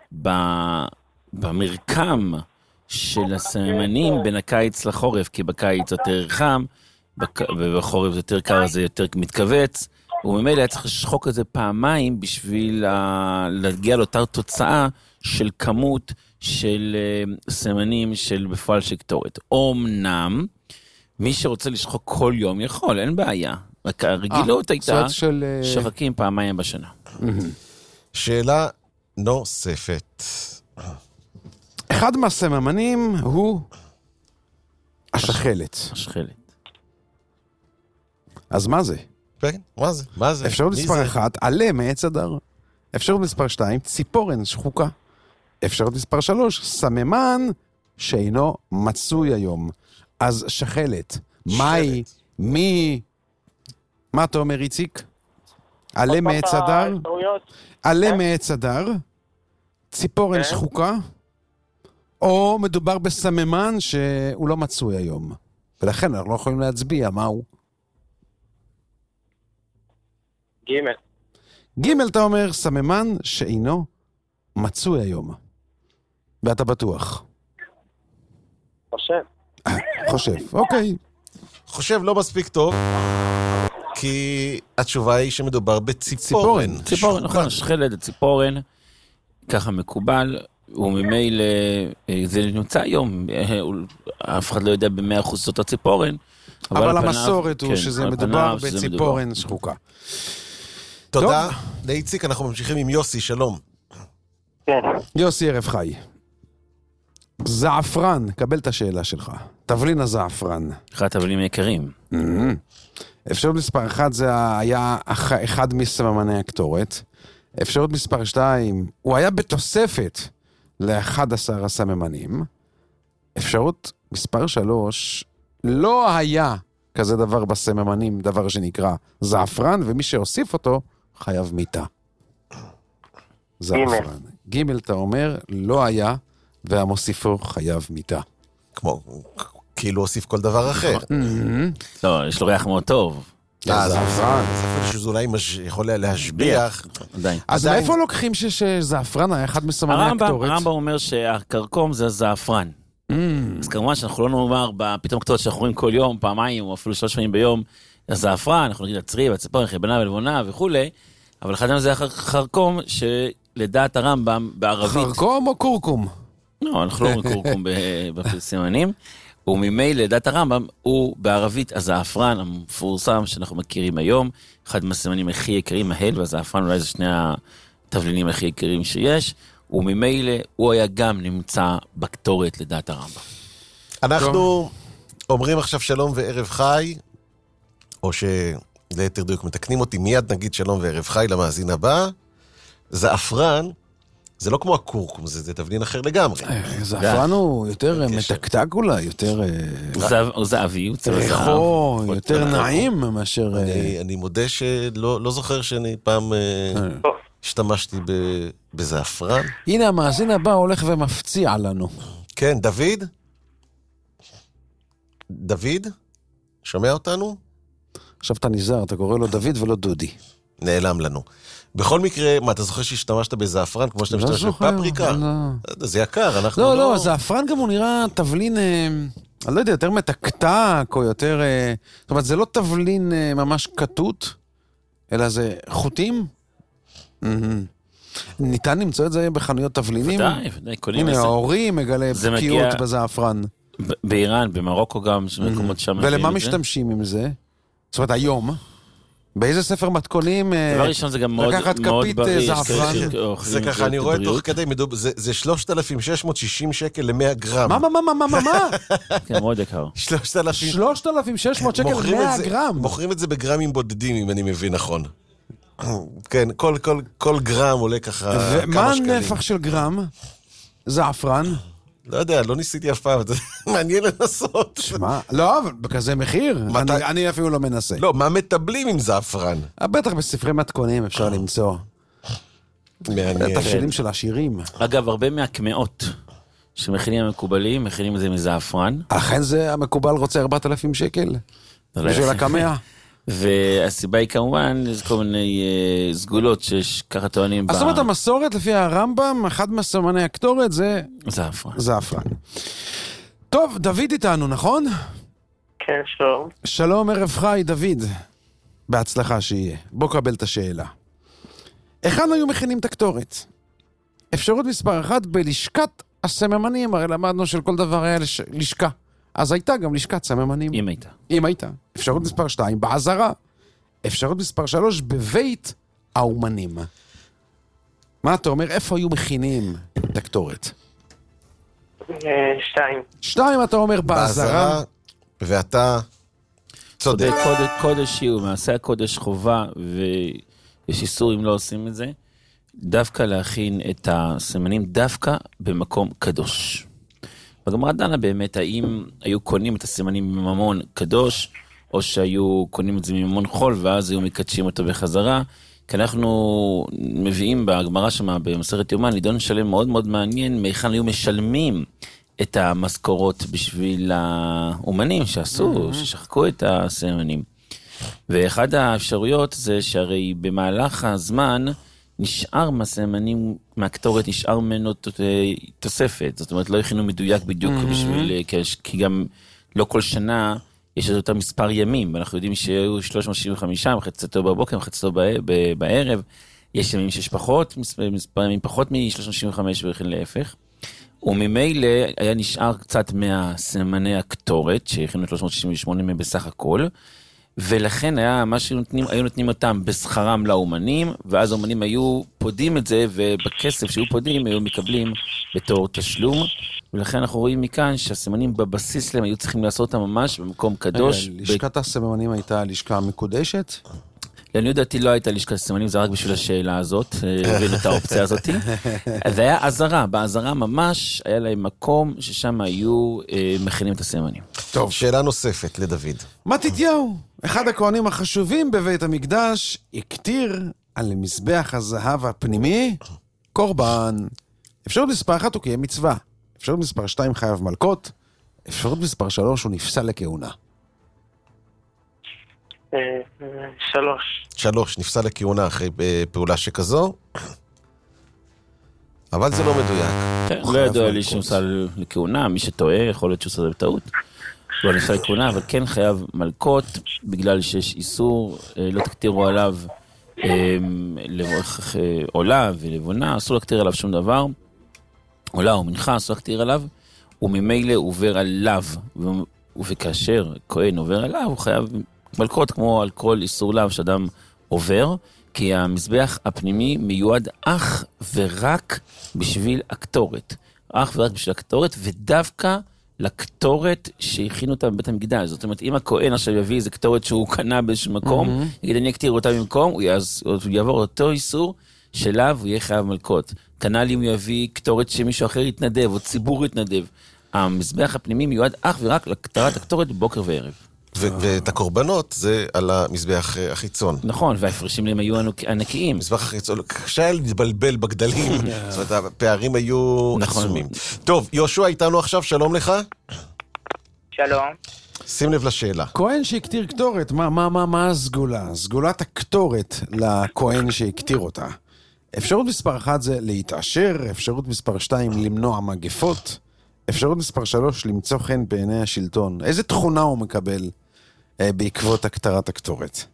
במרקם של הסממנים בין הקיץ לחורף, כי בקיץ יותר חם, ובחורף זה יותר קר, זה יותר מתכווץ, וממילא היה צריך לשחוק את זה פעמיים בשביל להגיע לאותה תוצאה של כמות של סמנים של בפועל של קטורת. אומנם, מי שרוצה לשחוק כל יום יכול, אין בעיה. רק הרגילות הייתה שוחקים פעמיים בשנה. שאלה נוספת. אחד מהסממנים הוא השחלת. אז מה זה? כן, מה זה? אפשרות מספר 1, עלה מעץ הדר. אפשרות מספר 2, ציפורן שחוקה. אפשרות מספר 3, סממן שאינו מצוי היום. אז שחלת. מהי? מי? מה אתה אומר, איציק? עלה מעץ הדר? עלה מעץ הדר? ציפורן שחוקה? או מדובר בסממן שהוא לא מצוי היום? ולכן אנחנו לא יכולים להצביע מהו. ג' אתה אומר סממן שאינו מצוי היום. ואתה בטוח. חושב, אוקיי. חושב לא מספיק טוב, כי התשובה היא שמדובר בציפורן. ציפורן, נכון, שחלת, ציפורן, ככה מקובל, וממילא זה נמצא היום, אף אחד לא יודע ב100% זאת הציפורן, אבל המסורת הוא שזה מדובר בציפורן שחוקה. תודה לאיציק, אנחנו ממשיכים עם יוסי, שלום. יוסי, ערב חי. זעפרן, קבל את השאלה שלך. תבלין הזעפרן. אחד התבלינים היקרים. אפשרות מספר 1 זה היה אחד מסממני הקטורת. אפשרות מספר 2, הוא היה בתוספת ל11 הסממנים. אפשרות מספר 3, לא היה כזה דבר בסממנים, דבר שנקרא זעפרן, ומי שהוסיף אותו חייב מיתה. זעפרן. ג' אתה אומר, לא היה, והמוסיפו חייב מיתה. כמו, כאילו הוסיף כל דבר אחר. לא, יש לו ריח מאוד טוב. זעפרן. אפילו שזה אולי יכול להשביח. אז מאיפה לוקחים שזעפרן היה אחד מסמני הקטורת? הרמב"ם אומר שהקרקום זה הזעפרן. אז כמובן שאנחנו לא נאמר פתאום קטורת שאנחנו רואים כל יום, פעמיים או אפילו 3 פעמים ביום, הזעפרן, אנחנו נגיד הצרי והציפורן, חלבנה ולבונה וכו', אבל אחד מהם זה חרקום שלדעת הרמב"ם בערבית... חרקום או קורקום? לא, אנחנו לא אומרים קורקום בסימנים. וממילא לדעת הרמב"ם הוא בערבית הזעפרן המפורסם שאנחנו מכירים היום, אחד מהסימנים הכי יקרים, ההל והזעפרן, אולי זה שני התבלינים הכי יקרים שיש, וממילא הוא היה גם נמצא בקטורת לדעת הרמב"ם. אנחנו אומרים עכשיו שלום וערב חי או שליתר דיוק מתקנים אותי, מיד נגיד שלום וערב חי למאזין הבא, זעפרן, זה לא כמו הקורקום, זה תבלין אחר לגמרי. זעפרן הוא יותר מתקתק אולי, יותר... הוא זהבי, הוא צבע זהב. יותר נעים מאשר... אני מודה שלא זוכר שאני פעם השתמשתי בזעפרן. הנה המאזין הבא הולך ומפציע לנו. כן, דוד? דוד? שומע אותנו? עכשיו אתה נזהר, אתה קורא לו דוד ולא דודי. נעלם לנו. בכל מקרה, מה, אתה זוכר שהשתמשת בזעפרן, כמו שאתה משתמש בפפריקה? זה יקר, אנחנו לא... לא, זעפרן גם הוא נראה תבלין, אני לא יודע, יותר מתקתק, או יותר... זאת אומרת, זה לא תבלין ממש קטות, אלא זה חוטים. ניתן למצוא את זה בחנויות תבלינים? ודאי. הנה, ההורי מגלה בקיאות בזעפרן. באיראן, במרוקו גם, שמקומות שם... ולמה משתמשים עם זה? זאת אומרת, היום... באיזה ספר מתכונים לקחת כפית זעפרן? זה ככה, אני רואה תוך כדי, זה 3,660 שקל ל-100 גרם. מה? כן, מאוד יקר. 3,600 שקל ל-100 גרם. מוכרים את זה בגרמים בודדים, אם אני מבין נכון. כן, כל גרם עולה ככה כמה שקלים. ומה הנפח של גרם? זעפרן? לא יודע, לא ניסיתי אף פעם, זה מעניין לנסות. שמה, לא, אבל בכזה מחיר, אני אפילו לא מנסה. לא, מה מטבלים עם זעפרן? בטח בספרי מתכונים אפשר למצוא. התבשילים של השירים. אגב, הרבה מהקמאות שמכינים המקובלים, מכינים את זה מזעפרן. אכן זה המקובל רוצה 4,000 שקל? בשביל הקמאה. והסיבה היא כמובן, זה כל מיני סגולות שיש ככה טוענים. אז זאת אומרת, המסורת לפי הרמב"ם, אחד מהסמני הקטורת זה... זעפרן. טוב, דוד איתנו, נכון? כן, שלום. שלום, ערב חי, דוד. בהצלחה שיהיה. בוא קבל את השאלה. היכן היו מכינים את הקטורת? אפשרות מספר 1 בלשכת הסממנים, הרי למדנו של כל דבר היה לשכה. אז הייתה גם לשכת סממנים. אם הייתה. אפשרות מספר 2, בעזרה. אפשרות מספר 3, בבית האומנים. מה אתה אומר? איפה היו מכינים את הקטורת? 2 אתה אומר בעזרה. ואתה צודק. קודש יהיו, מעשה הקודש חובה, ויש איסור אם לא עושים את זה, דווקא להכין את הסממנים דווקא במקום קדוש. והגמרא דנה באמת, האם היו קונים את הסימנים מממון קדוש, או שהיו קונים את זה מממון חול, ואז היו מקדשים אותו בחזרה. כי אנחנו מביאים בגמרא שמה, במסכת יומא, נידון שלם מאוד מאוד מעניין, מהיכן היו משלמים את המשכורות בשביל האומנים שעשו, ששחקו את הסימנים. ואחד האפשרויות זה שהרי במהלך הזמן, נשאר מהסימנים, מהקטורת נשאר ממנו תוספת, זאת אומרת לא הכינו מדויק בדיוק בשביל, כי גם לא כל שנה יש את אותם מספר ימים, ואנחנו יודעים שהיו 365, מחצתו בבוקר, מחצתו בערב, יש ימים שיש פחות, מספר ימים פחות מ-365 וכן להפך, וממילא היה נשאר קצת מהסימני הקטורת, שהכינו 368 בסך הכל, ולכן היה מה שהיו נותנים אותם בשכרם לאומנים, ואז האומנים היו פודים את זה, ובכסף שהיו פודים היו מקבלים בתור תשלום, ולכן אנחנו רואים מכאן שהסימנים בבסיס להם היו צריכים לעשות אותם ממש במקום קדוש. לשכת הסימנים הייתה לשכה מקודשת? אני יודעתי לא הייתה לשכת הסימנים, זה רק בשביל השאלה הזאת, ואת האופציה הזאת. זה היה עזרה, בעזרה ממש היה להם מקום ששם היו מכינים את הסימנים. טוב, שאלה נוספת לדוד. מתתיהו, אחד הכהנים החשובים בבית המקדש, הקטיר על מזבח הזהב הפנימי קורבן. אפשרות מספר 1 הוא קיים מצווה. אפשרות מספר 2 חייב מלכות. אפשרות מספר 3 הוא נפסל לכהונה. 3 נפסל לכהונה אחרי פעולה שכזו. אבל זה לא מדויק. לא ידוע לי שנפסל לכהונה, מי שטועה יכול להיות שעושה זה בטעות. לא נפסל לכהונה, אבל כן חייב מלכות, בגלל שיש איסור, לא תקטירו עליו עולה ולבונה, אסור לקטיר עליו שום דבר. עולה או מנחה, אסור לקטיר עליו, וממילא עובר עליו, וכאשר כהן עובר עליו, הוא חייב מלכות כמו על כל איסור לאו שאדם עובר, כי המזבח הפנימי מיועד אך ורק בשביל הקטורת. אך ורק בשביל הקטורת, ודווקא לקטורת שהכינו אותה בבית המקדש. זאת אומרת, אם הכהן עכשיו יביא איזה קטורת שהוא קנה באיזשהו מקום, יגיד, אני אקטיר אותה במקום, הוא יעבור אותו איסור שלה, והוא יהיה חייב מלכות. כנ"ל אם הוא יביא קטורת שמישהו אחר יתנדב, או ציבור יתנדב. המזבח הפנימי מיועד אך ורק לקטרת הקטורת בבוקר וערב. ואת הקורבנות זה על המזבח החיצון. נכון, וההפרשים להם היו ענקיים. מזבח החיצון, קשה היה להתבלבל בגדלים, זאת אומרת, הפערים היו עצומים. טוב, יהושע איתנו עכשיו, שלום לך. שלום. שים לב לשאלה. כהן שהקטיר קטורת, מה הסגולה? סגולת הקטורת לכהן שהקטיר אותה. אפשרות מספר 1 זה להתעשר, אפשרות מספר 2 למנוע מגפות, אפשרות מספר 3 למצוא חן בעיני השלטון. איזה תכונה הוא מקבל בעקבות הקטרת הקטורת?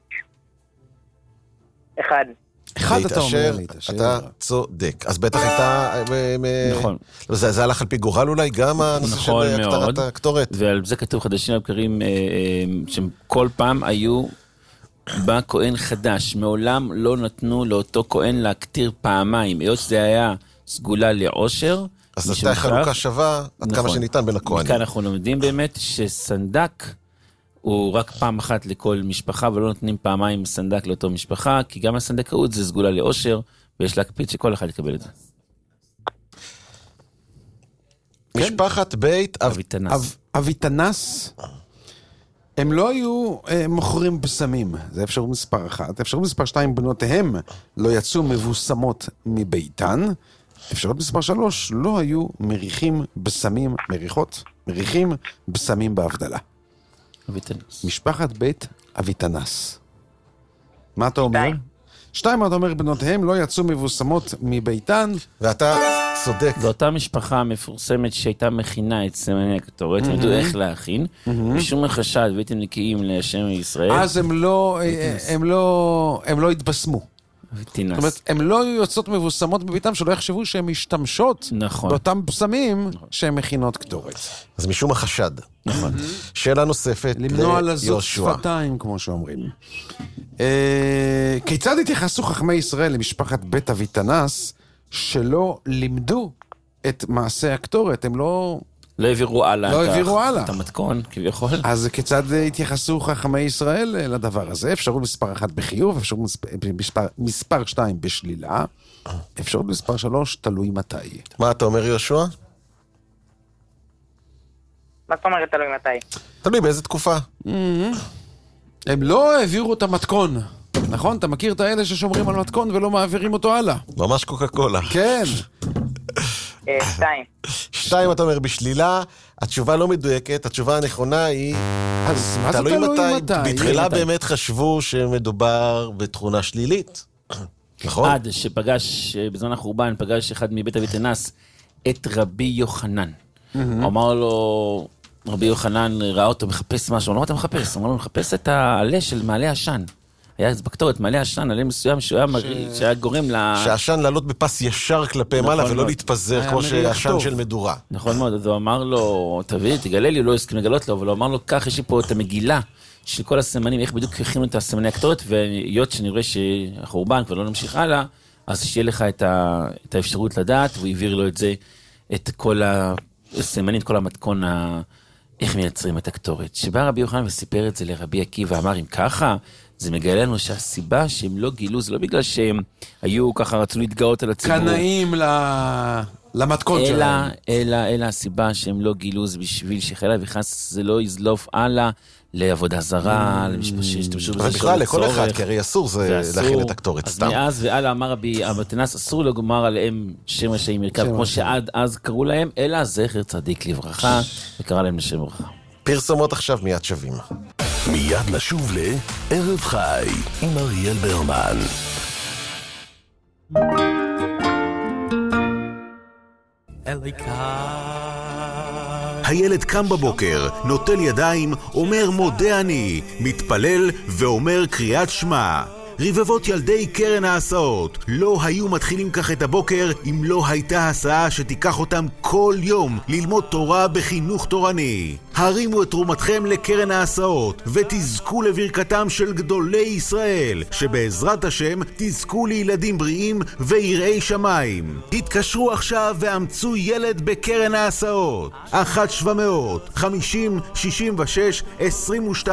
1. אתה אומר להתעשר. אתה צודק. אז בטח הייתה... נכון. זה הלך על פי גורל אולי גם הנושא של הקטרת הקטורת. ועל זה כתוב חדשים לבקרים שכל פעם היו בא כהן חדש. מעולם לא נתנו לאותו כהן להקטיר פעמיים. היות שזה היה סגולה לעושר. אז הייתה חלוקה שווה עד כמה שניתן בין הכהנים. מכאן אנחנו לומדים באמת שסנדק הוא רק פעם אחת לכל משפחה, ולא נותנים פעמיים סנדק לאותו משפחה, כי גם הסנדקאות זה סגולה לעושר, ויש להקפיד שכל אחד יקבל את זה. משפחת בית אביטנס, הם לא היו מוכרים בסמים, זה אפשרות מספר 1. אפשרות מספר 2, בנותיהם לא יצאו מבוסמות מביתן. אפשרות מספר 3, לא היו מריחים בסמים, מריחים בסמים בהבדלה. אביטנס. משפחת בית אביטנס. מה אתה אומר? 2, מה אתה אומר? בנותיהם לא יצאו מבוסמות מביתן. ואתה צודק. זו אותה משפחה מפורסמת שהייתה מכינה את סמני הקטורת, הם ידעו איך להכין, משום חשד והייתם נקיים להשם ישראל. אז הם לא התבשמו. זאת אומרת, הם לא היו יוצאות מבוסמות בביתם, שלא יחשבו שהן משתמשות באותם בסמים שהן מכינות קטורת. אז משום החשד. נכון. שאלה נוספת למנוע לזות שפתיים, כמו שאומרים. כיצד התייחסו חכמי ישראל למשפחת בית אביטנס, שלא לימדו את מעשה הקטורת? הם לא העבירו הלאה. את המתכון, כביכול. אז כיצד התייחסו חכמי ישראל לדבר הזה? אפשרות מספר 1 בחיוב, אפשרות מספר 2 בשלילה, אפשרות מספר 3 תלוי מתי. מה אתה אומר, יהושע? מה זאת אומרת תלוי מתי? תלוי באיזה תקופה. הם לא העבירו את המתכון. נכון? אתה מכיר את האלה ששומרים על מתכון ולא מעבירים אותו הלאה. ממש קוקה קולה. כן. 2 אתה אומר בשלילה, התשובה לא מדויקת, התשובה הנכונה היא... אז מה זה תלוי מתי? בתחילה באמת חשבו שמדובר בתכונה שלילית. נכון? עד שפגש, בזמן החורבן, פגש אחד מבית אביטנס את רבי יוחנן. הוא אמר לו, רבי יוחנן ראה אותו מחפש משהו, הוא אמר, מה אתה מחפש? הוא אמר לו, מחפש את העלה של מעלה עשן. היה בקטורת, מעלה עשן, עלה מסוים שהיה גורם שהעשן לעלות בפס ישר כלפי מעלה ולא להתפזר כמו שהעשן של מדורה. נכון מאוד, אז הוא אמר לו, תביא, תגלה לי, הוא לא הסכים לגלות לו, אבל הוא אמר לו, כך יש לי פה את המגילה של כל הסמנים, איך בדיוק הכינו את הסמני הקטורת, והיות שאני רואה שהחורבן כבר לא נמשיך הלאה, אז שיהיה לך את האפשרות לדעת, והוא העביר לו את זה, את כל הסמנים, את כל המתכון, איך מייצרים את הקטורת. שבא רבי יוחנן וסיפר את זה לרבי עקיבא, אמר, אם ככה, זה מגלה לנו שהסיבה שהם לא גילו, זה לא בגלל שהם היו ככה, רצו להתגאות על הציבור. קנאים למתכון שלהם. אלא הסיבה שהם לא גילו, זה בשביל שחלה וחס זה לא יזלוף הלאה לעבודה זרה, למשפשו בזה. אבל בכלל, לכל אחד, כי הרי אסור זה להכין את הקטורת סתם. אז מאז והלאה אמר רבי אביטנס, אסור לגמר עליהם שם רשעים מרכב, כמו שעד אז קראו להם, אלא זכר צדיק לברכה, וקרא להם לשם ברכה. פרסומות עכשיו מיד שווים. מיד נשוב לערב חי עם אריאל ברמן. הילד קם בבוקר, נוטל ידיים, אומר מודה אני, מתפלל ואומר קריאת שמע. רבבות ילדי קרן ההסעות לא היו מתחילים כך את הבוקר אם לא הייתה הסעה שתיקח אותם כל יום ללמוד תורה בחינוך תורני. הרימו את תרומתכם לקרן ההסעות ותזכו לברכתם של גדולי ישראל, שבעזרת השם תזכו לילדים בריאים ויראי שמיים. התקשרו עכשיו ואמצו ילד בקרן ההסעות. 1-700-50-66-22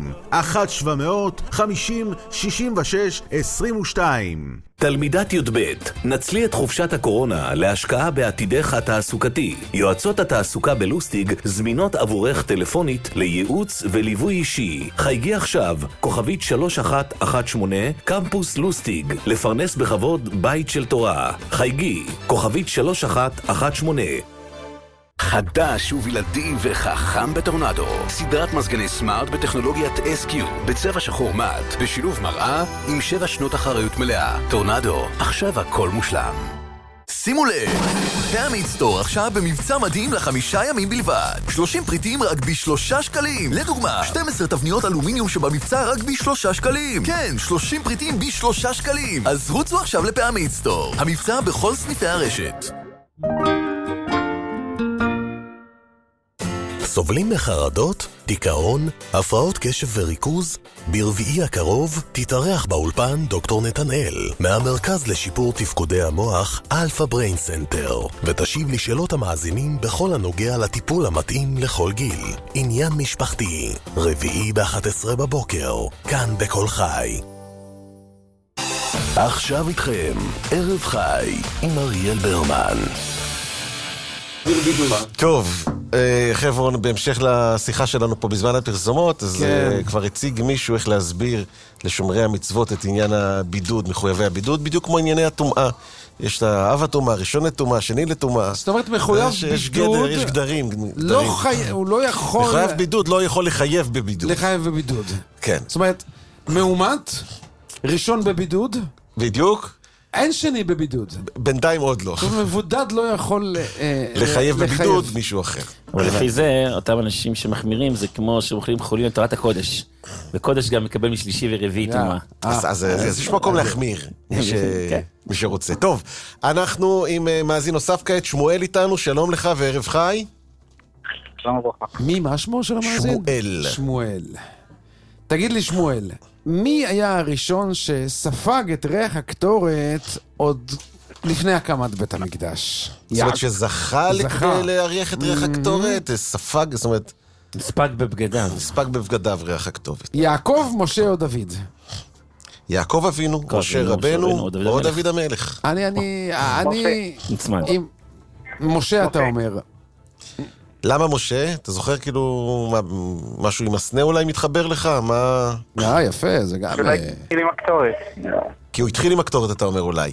1-700-50-66-22. תלמידת י"ב, נצלי את חופשת הקורונה להשקעה בעתידך התעסוקתי. יועצות התעסוקה בלוסטיג זמינות עבורך טלפונית לייעוץ וליווי אישי. חייגי עכשיו, כוכבית 3118, קמפוס לוסטיג, לפרנס בכבוד בית של תורה. חייגי, כוכבית 3118. חדש ובלעדי וחכם בטורנדו. סדרת מזגני סמארט בטכנולוגיית SQ, בצבע שחור מאט, בשילוב מראה עם 7 שנות אחריות מלאה. טורנדו, עכשיו הכל מושלם. שימו לב, פעמית סטור עכשיו במבצע מדהים ל5 ימים בלבד. 30 פריטים רק ב3 שקלים. לדוגמה, 12 תבניות אלומיניום שבמבצע רק ב3 שקלים. כן, 30 פריטים ב3 שקלים. אז רוצו עכשיו לפעמית סטור. המבצע בכל סניפי הרשת. סובלים מחרדות, דיכאון, הפרעות קשב וריכוז? ברביעי הקרוב תתארח באולפן דוקטור נתנאל מהמרכז לשיפור תפקודי המוח אלפא בריין סנטר, ותשיב לשאלות המאזינים בכל הנוגע לטיפול המתאים לכל גיל. עניין משפחתי, רביעי ב-11 בבוקר, כאן בכל חי. עכשיו איתכם, ערב חי עם אריאל ברמן. טוב, חבר'ה, בהמשך לשיחה שלנו פה בזמן הפרסומות, אז כבר הציג מישהו איך להסביר לשומרי המצוות את עניין הבידוד, מחויבי הבידוד, בדיוק כמו ענייני הטומאה. יש את האב הטומאה, ראשון לטומאה, שני לטומאה. זאת אומרת, מחויב בידוד, יש גדרים. הוא לא יכול... מחויב בידוד לא יכול לחייב בבידוד. לחייב בבידוד. כן. זאת אומרת, מאומת, ראשון בבידוד. בדיוק. אין שני בבידוד. בינתיים עוד לא. זאת אומרת, מבודד לא יכול לחייב בבידוד מישהו אחר. אבל לפי זה, אותם אנשים שמחמירים, זה כמו שמוכלים חולים לתורת הקודש. וקודש גם מקבל משלישי ורביעי תומה. אז יש מקום להחמיר, מי שרוצה. טוב, אנחנו עם מאזין נוסף כעת, שמואל איתנו, שלום לך וערב חי. שלום וברכה. מה שמו של המאזין? שמואל. תגיד לי שמואל, מי היה הראשון שספג את ריח הקטורת עוד לפני הקמת בית המקדש? זאת אומרת שזכה להריח את ריח הקטורת, ספג, זאת אומרת... נספג בבגדיו. נספג בבגדיו ריח הכתובת. יעקב, משה או דוד? יעקב אבינו, משה רבנו או דוד המלך. משה אתה אומר. למה משה? אתה זוכר כאילו משהו עם הסנה אולי מתחבר לך? מה... יפה, זה גם... אולי התחיל עם הקטורת. כי הוא התחיל עם הקטורת, אתה אומר אולי.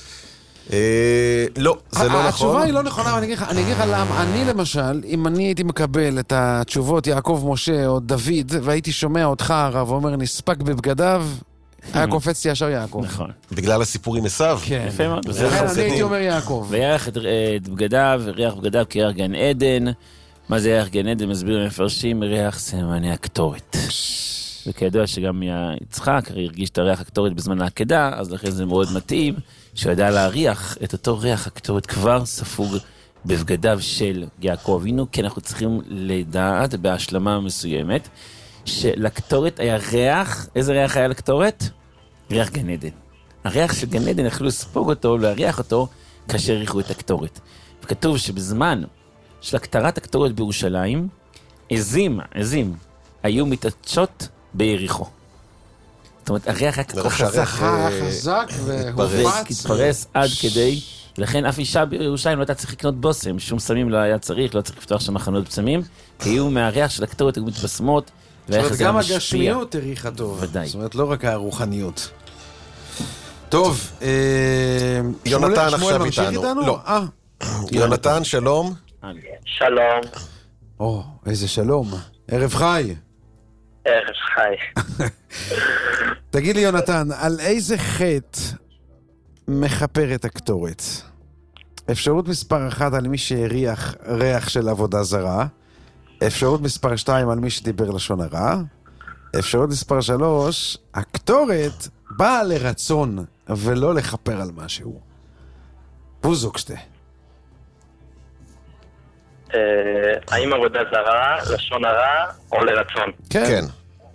לא, זה לא נכון. התשובה היא לא נכונה, אני אגיד לך למה. אני למשל, אם אני הייתי מקבל את התשובות יעקב, משה או דוד, והייתי שומע אותך הרב ואומר נספק בבגדיו, היה קופץ ישר יעקב. נכון. בגלל הסיפור עם עשיו? כן. יפה מאוד. אני הייתי אומר יעקב. וירח את בגדיו, ריח בגדיו כריח גן עדן. מה זה ריח גן עדן? מסביר מפרשים, ריח סימני הקטורת. וכידוע שגם יצחק הרגיש את הריח הקטורת בזמן העקדה, אז לכן זה מאוד מתאים, שהוא ידע להריח את אותו ריח הקטורת כבר ספוג בבגדיו של יעקב אבינו, כי אנחנו צריכים לדעת בהשלמה מסוימת, שלקטורת היה ריח, איזה ריח היה לקטורת? ריח גן עדן. הריח של גן עדן יכלו לספוג אותו, להריח אותו, כאשר ריחו את הקטורת. וכתוב שבזמן של הקטרת הקטורת בירושלים, עזים, היו מתעטשות ביריחו. זאת אומרת, הריח היה כל כך חזק והופץ. התפרס עד כדי, ולכן אף אישה בירושלים לא הייתה צריך לקנות בוסם, שום סמים לא היה צריך, לא צריך לפתוח שם מחנות פסמים, כי היו מהריח של הקטורת, היו מתבשמות, זאת אומרת, גם הגשמיות הריחה טוב. ודאי. זאת אומרת, לא רק הרוחניות. טוב, יונתן עכשיו איתנו. לא. יונתן, שלום. שלום. איזה שלום. ערב חי. ערב חי. תגיד לי יונתן, על איזה חטא מחפרת הקטורת? אפשרות מספר 1 על מי שהריח ריח של עבודה זרה, אפשרות מספר 2 על מי שדיבר לשון הרע, אפשרות מספר 3, הקטורת באה לרצון ולא לחפר על משהו. בוזוקשטה. האם עבודה זרה, לשון הרע או לרצון? כן.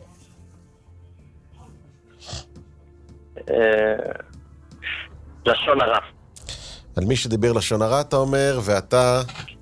לשון הרע. על מי שדיבר לשון הרע אתה אומר, ואתה...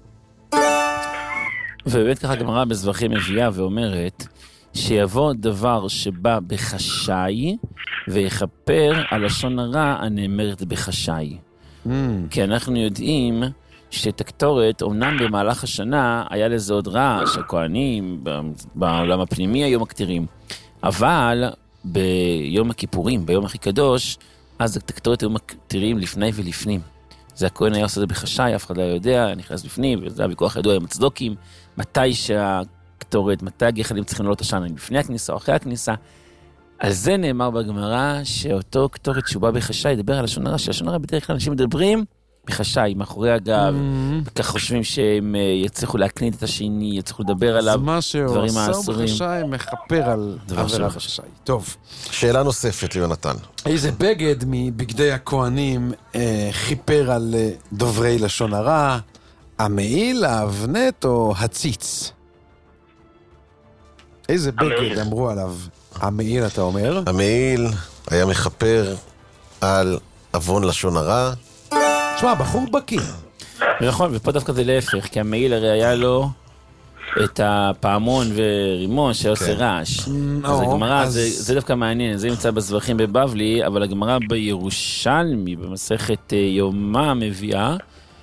ובאמת ככה גמרא בזבחים מביאה ואומרת שיבוא דבר שבא בחשאי ויחפר על לשון הרע הנאמרת בחשאי. כי אנחנו יודעים שאת הקטורת, אומנם במהלך השנה היה לזה עוד רעש, הכהנים בעולם הפנימי היו מקטירים, אבל ביום הכיפורים, ביום הכי קדוש, אז את הקטורת היו מקטירים לפני ולפנים. זה הכהן היה עושה זה בחשאי, אף אחד לא יודע, נכנס לפנים, וזה הוויכוח ידוע עם הצדוקים, מתי שהקטורת, מתי הגחלים צריכים לעלות השנה, לפני הכניסה או אחרי הכניסה. על זה נאמר בגמרא שאותו קטורת שהוא בא בחשאי, ידבר על לשון הרע, שלשון הרע בדרך כלל אנשים מדברים בחשאי, מאחורי הגב, וכך חושבים שהם יצליחו להקנית את השני, יצליחו לדבר עליו דברים האסורים. אז מה שהוא עשה בחשאי מחפר על עבירה בחשאי. טוב. שאלה נוספת ליונתן. איזה בגד מבגדי הכהנים חיפר על דוברי לשון הרע, המעיל, האבנט או הציץ? איזה בגד אמרו עליו? המעיל אתה אומר? המעיל היה מחפר על אבון לשון הרע. תשמע, בחור בקי. נכון, ופה דווקא זה להפך, כי המעיל הרי היה לו את הפעמון ורימון שעושה רעש. אז הגמרא, זה דווקא מעניין, זה נמצא בזבחים בבבלי, אבל הגמרא בירושלמי, במסכת יומא מביאה,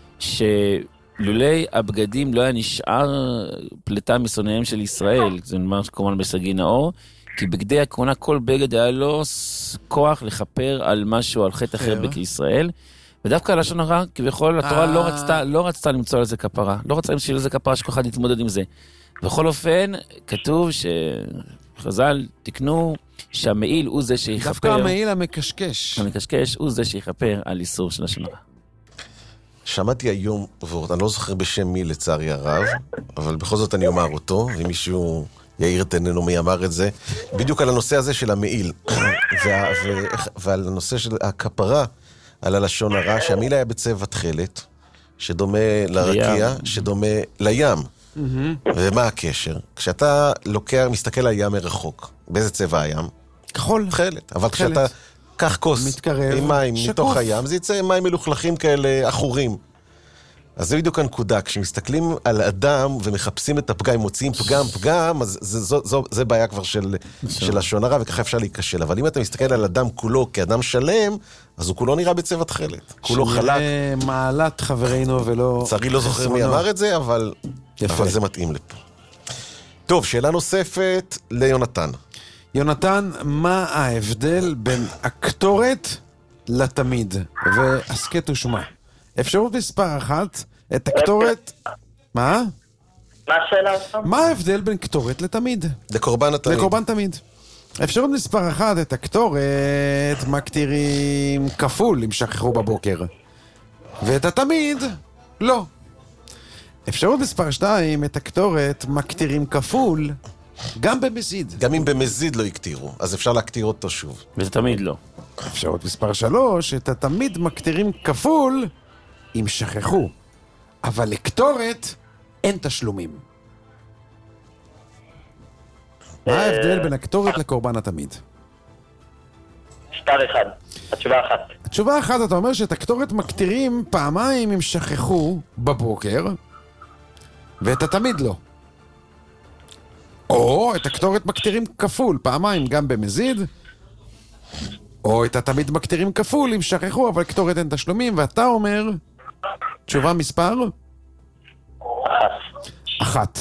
שלולי הבגדים לא היה נשאר פלטה משונאיהם של ישראל, זה נאמר כמובן בסגי נאור, כי בגדי הכהונה כל בגד היה לו כוח לחפר על משהו, על חטא אחר בישראל, ודווקא הלשון הרע, כביכול, התורה לא רצתה למצוא על זה כפרה. לא רצתה למצוא על זה כפרה שכל אחד יתמודד עם זה. בכל אופן, כתוב שחז"ל תקנו שהמעיל הוא זה שיחפר. דווקא המעיל המקשקש. המקשקש הוא זה שיחפר על איסור של לשון הרע. שמעתי היום, אני לא זוכר בשם מי לצערי הרב, אבל בכל זאת אני אומר אותו, אם מישהו יאיר את עינינו מי אמר את זה, בדיוק על הנושא הזה של המעיל, ועל הנושא של הכפרה, על הלשון הרע, שהמילה היה בצבע תכלת, שדומה לרקיע, שדומה לים. ומה הקשר? כשאתה מסתכל על הים מרחוק, באיזה צבע הים? כחול. תכלת. אבל כשאתה קח כוס עם מים מתוך הים, זה יצא מים מלוכלכים כאלה אחורים. אז זה בדיוק הנקודה, כשמסתכלים על אדם ומחפשים את הפגם, מוציאים פגם, אז זה בעיה כבר של לשון הרע, וככה אפשר להיכשל. אבל אם אתה מסתכל על אדם כולו כאדם שלם, אז הוא כולו נראה בצבע תכלת. כולו חלק. שנראה מעלת חברינו ולא... צערי לא זוכר מי אמר את זה, אבל זה מתאים לפה. טוב, שאלה נוספת ליונתן. יונתן, מה ההבדל בין הקטורת לתמיד? והסקט ושמה. אפשרות מספר 1, את הקטורת... מה? מה השאלה? מה ההבדל בין קטורת לתמיד? לקורבן התמיד. לקורבן תמיד. אפשרות מספר 1, את הקטורת מקטירים כפול אם שכחו בבוקר. ואת התמיד, לא. אפשרות מספר 2, את הקטורת מקטירים כפול גם במזיד. גם אם במזיד לא יקטירו, אז אפשר להקטיר אותו שוב. וזה תמיד לא. אפשרות מספר 3, את התמיד מקטירים כפול אם שכחו, אבל לקטורת אין תשלומים. מה ההבדל בין הקטורת לקורבן התמיד? מספר 1, התשובה 1. התשובה 1, אתה אומר שאת הקטורת מקטירים פעמיים אם שכחו בבוקר, ואת התמיד לא. או את הקטורת מקטירים כפול, פעמיים גם במזיד, או את התמיד מקטירים כפול אם שכחו, אבל קטורת אין תשלומים, ואתה אומר... תשובה מספר? 1.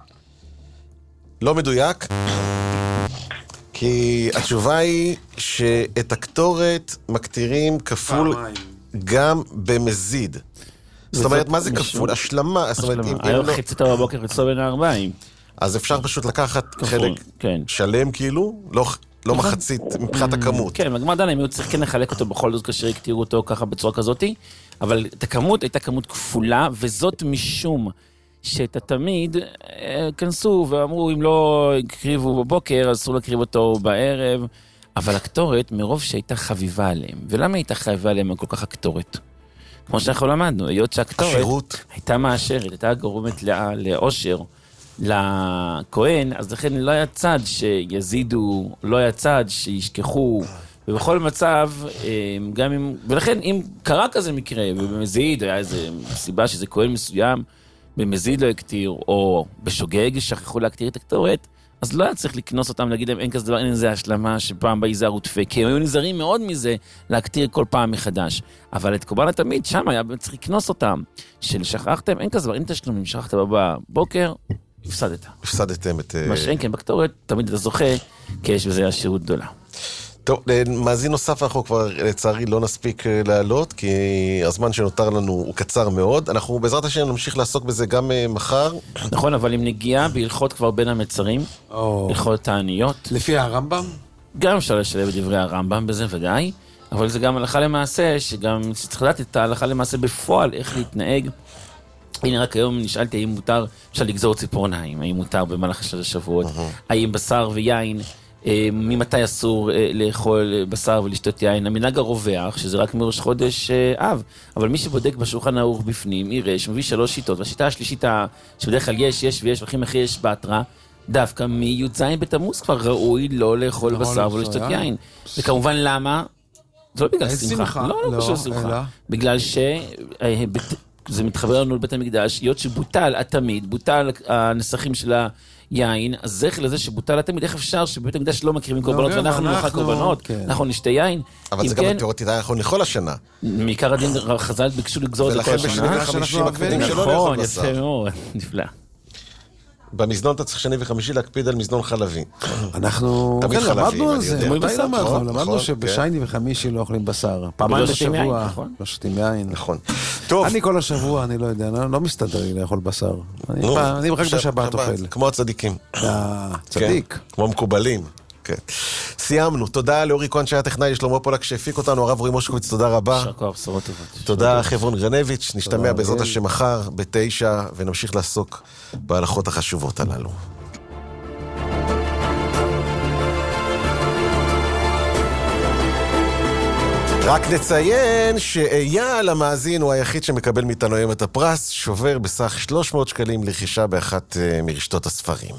לא מדויק, כי התשובה היא שאת הקטורת מקטירים כפול גם במזיד. זאת אומרת, מה זה כפול? השלמה. היום חצית בבוקר אצלו בין 4. אז אפשר פשוט לקחת חלק שלם כאילו, לא מחצית מבחינת הכמות. כן, בגמר דן הם היו צריכים לחלק אותו בכל זאת כאשר יקטירו אותו ככה בצורה כזאת, אבל את הכמות הייתה כמות כפולה, וזאת משום שאת התמיד כנסו ואמרו אם לא הקריבו בבוקר אז אסור להקריב אותו בערב, אבל הקטורת מרוב שהייתה חביבה עליהם. ולמה הייתה חביבה עליהם כל כך הקטורת? כמו שאנחנו למדנו, היות שהקטורת הייתה מאשרת, הייתה גורמת לאושר לכהן, אז לכן לא היה צד שיזידו, לא היה צד שישכחו, ובכל מצב, גם אם, ולכן אם קרה כזה מקרה, ובמזיד היה איזו סיבה שזה כהן מסוים, במזיד לא הקטיר, או בשוגג שכחו להקטיר את הקטורת, אז לא היה צריך לקנוס אותם, להגיד להם אין כזה דבר, אין איזה השלמה שפעם ביזהר ודפה, כי הם היו נזהרים מאוד מזה להקטיר כל פעם מחדש. אבל את קורבן התמיד, שם היה צריך לקנוס אותם, שלשכחתם, אין כזה דבר, אין תשלומים, שכחת בבוקר, הפסדת. הפסדתם את... מה שאין כן בקטורת, תמיד אתה זוכה, כי יש בזה השירות גדולה. טוב, מאזין נוסף אנחנו כבר לצערי לא נספיק לעלות, כי הזמן שנותר לנו הוא קצר מאוד. אנחנו בעזרת השם נמשיך לעסוק בזה גם מחר. נכון, אבל אם נגיע בהלכות כבר בין המצרים, הלכות תעניות. לפי הרמב"ם? גם אפשר לשלב בדברי הרמב"ם בזה ודאי, אבל זה גם הלכה למעשה, שגם צריך לדעת את ההלכה למעשה בפועל, איך להתנהג. הנה רק היום נשאלתי האם מותר, אפשר לגזור ציפורניים, האם מותר במהלך של השבועות, האם בשר ויין, ממתי אסור לאכול בשר ולשתות יין, המנהג הרווח, שזה רק מראש חודש אב, אבל מי שבודק בשולחן ערוך בפנים, יראה שמביא 3 שיטות, והשיטה השלישית, שבדרך כלל יש ויש, והכי מחי יש בהתראה, דווקא מי"ז בתמוז כבר ראוי לא לאכול בשר ולשתות יין. וכמובן למה? זה לא בגלל שמחה, לא פשוט שמחה, בגלל זה מתחבר לנו לבית המקדש, היות שבוטל התמיד, בוטל הנסחים של היין, אז זכר לזה שבוטל התמיד, איך אפשר שבבית המקדש לא מקריבים קורבנות, ואנחנו נאכל קורבנות, אנחנו נשתה יין. אבל זה גם תיאורטית היה נכון לכל השנה. מעיקר הדין חז"ל ביקשו לגזור את זה כל השנה. ולכן בשני ו50 הקפידים שלא לאכול בשר. נכון, יפה מאוד, נפלא. במזנון אתה צריך שני וחמישי להקפיד על מזנון חלבי. אנחנו למדנו על זה, למדנו שבשייני וחמישי לא אוכלים בשר. פעמיים בשבוע, לא שותים יין. נכון. אני כל השבוע, אני לא יודע, לא מסתדר לי לאכול בשר. אני רק בשבת אוכל. כמו הצדיקים. צדיק. כמו מקובלים. סיימנו. תודה לאורי כהן שהיה טכנאי, שלמה פולק שהפיק אותנו, הרב רועי מושקוביץ, תודה רבה. תודה חברון גרנביץ', נשתמע בעזרת השם מחר ב9 ונמשיך לעסוק בהלכות החשובות הללו. רק נציין שאייל המאזין הוא היחיד שמקבל מאיתנו היום את הפרס, שובר בסך 300 שקלים לרכישה באחת מרשתות הספרים.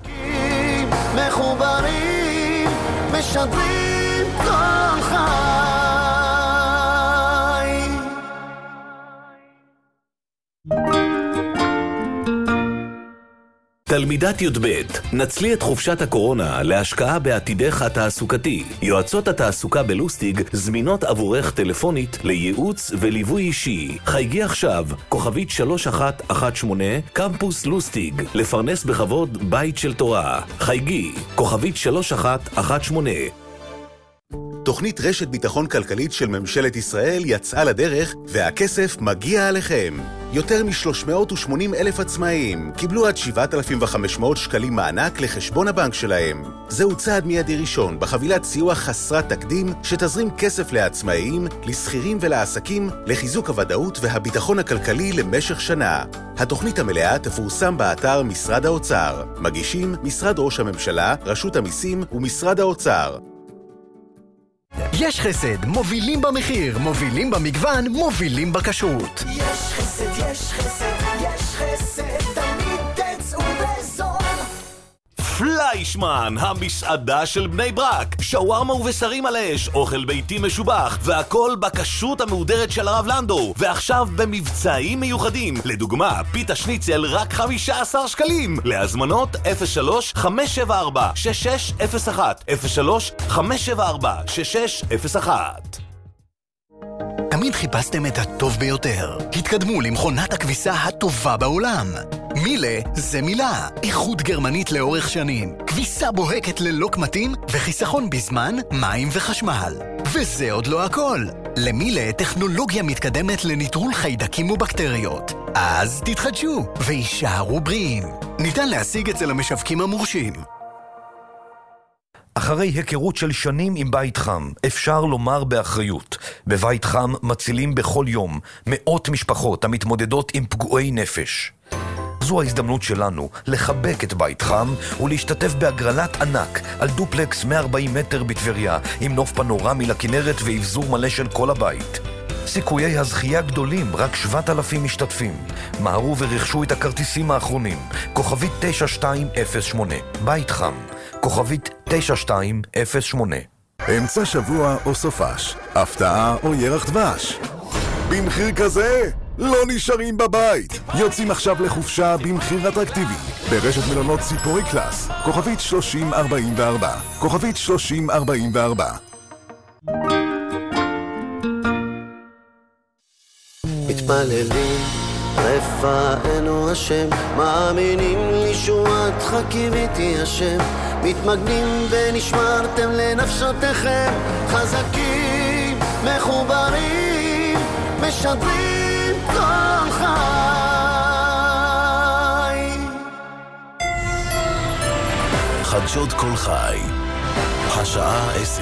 מחוברים, משדרים כל חי. תלמידת י"ב, נצלי את חופשת הקורונה להשקעה בעתידך התעסוקתי. יועצות התעסוקה בלוסטיג זמינות עבורך טלפונית לייעוץ וליווי אישי. חייגי עכשיו, כוכבית 3118, קמפוס לוסטיג, לפרנס בכבוד בית של תורה. חייגי, כוכבית 3118. תוכנית רשת ביטחון כלכלית של ממשלת ישראל יצאה לדרך, והכסף מגיע עליכם. יותר מ-380,000 עצמאים קיבלו עד 7,500 שקלים מענק לחשבון הבנק שלהם. זהו צעד מיידי ראשון בחבילת סיוע חסרת תקדים שתזרים כסף לעצמאים, לסחירים ולעסקים, לחיזוק הוודאות והביטחון הכלכלי למשך שנה. התוכנית המלאה תפורסם באתר משרד האוצר. מגישים משרד ראש הממשלה, רשות המיסים ומשרד האוצר. יש חסד, מובילים במחיר, מובילים במגוון, מובילים בכשרות. יש חסד, יש חסד, יש חסד, תמיד תצאו בזול. פליישמן, המסעדה של בני ברק. שווארמה ובשרים על האש, אוכל ביתי משובח, והכל בכשרות המהודרת של הרב לנדו. ועכשיו במבצעים מיוחדים. לדוגמה, פיתה שניצל רק 15 שקלים. להזמנות 03-574-6601 03-574-6601. תמיד חיפשתם את הטוב ביותר. התקדמו למכונת הכביסה הטובה בעולם. מילה זה מילה. איכות גרמנית לאורך שנים. כביסה בוהקת ללא קמטים וחיסכון בזמן, מים וחשמל. וזה עוד לא הכל. למילה טכנולוגיה מתקדמת לניטרול חיידקים ובקטריות. אז תתחדשו וישארו בריאים. ניתן להשיג אצל המשווקים המורשים. אחרי היכרות של שנים עם בית חם, אפשר לומר באחריות, בבית חם מצילים בכל יום מאות משפחות המתמודדות עם פגועי נפש. זו ההזדמנות שלנו לחבק את בית חם ולהשתתף בהגרלת ענק על דופלקס 140 מטר בטבריה עם נוף פנורמי לכנרת ואבזור מלא של כל הבית. סיכויי הזכייה גדולים, רק 7,000 משתתפים. מהרו ורכשו את הכרטיסים האחרונים. כוכבית 9208. בית חם. כוכבית 9208. אמצע שבוע או סופש, הפתעה או ירח דבש. במחיר כזה לא נשארים בבית. יוצאים עכשיו לחופשה במחיר אטרקטיבי ברשת מלונות ציפורי קלאס. כוכבית 3044. כוכבית 3044. מתפללים רפאנו השם, מאמינים לישועתך קיוויתי השם, מתמגנים ונשמרתם לנפשותיכם, חזקים מחוברים משדרים כל חי. חדשות כל חי, השעה 10.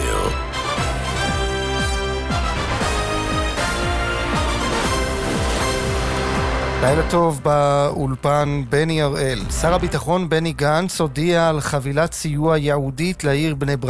לילה טוב באולפן בני הראל. שר הביטחון בני גנץ הודיע על חבילת סיוע ייעודית לעיר בני ברק.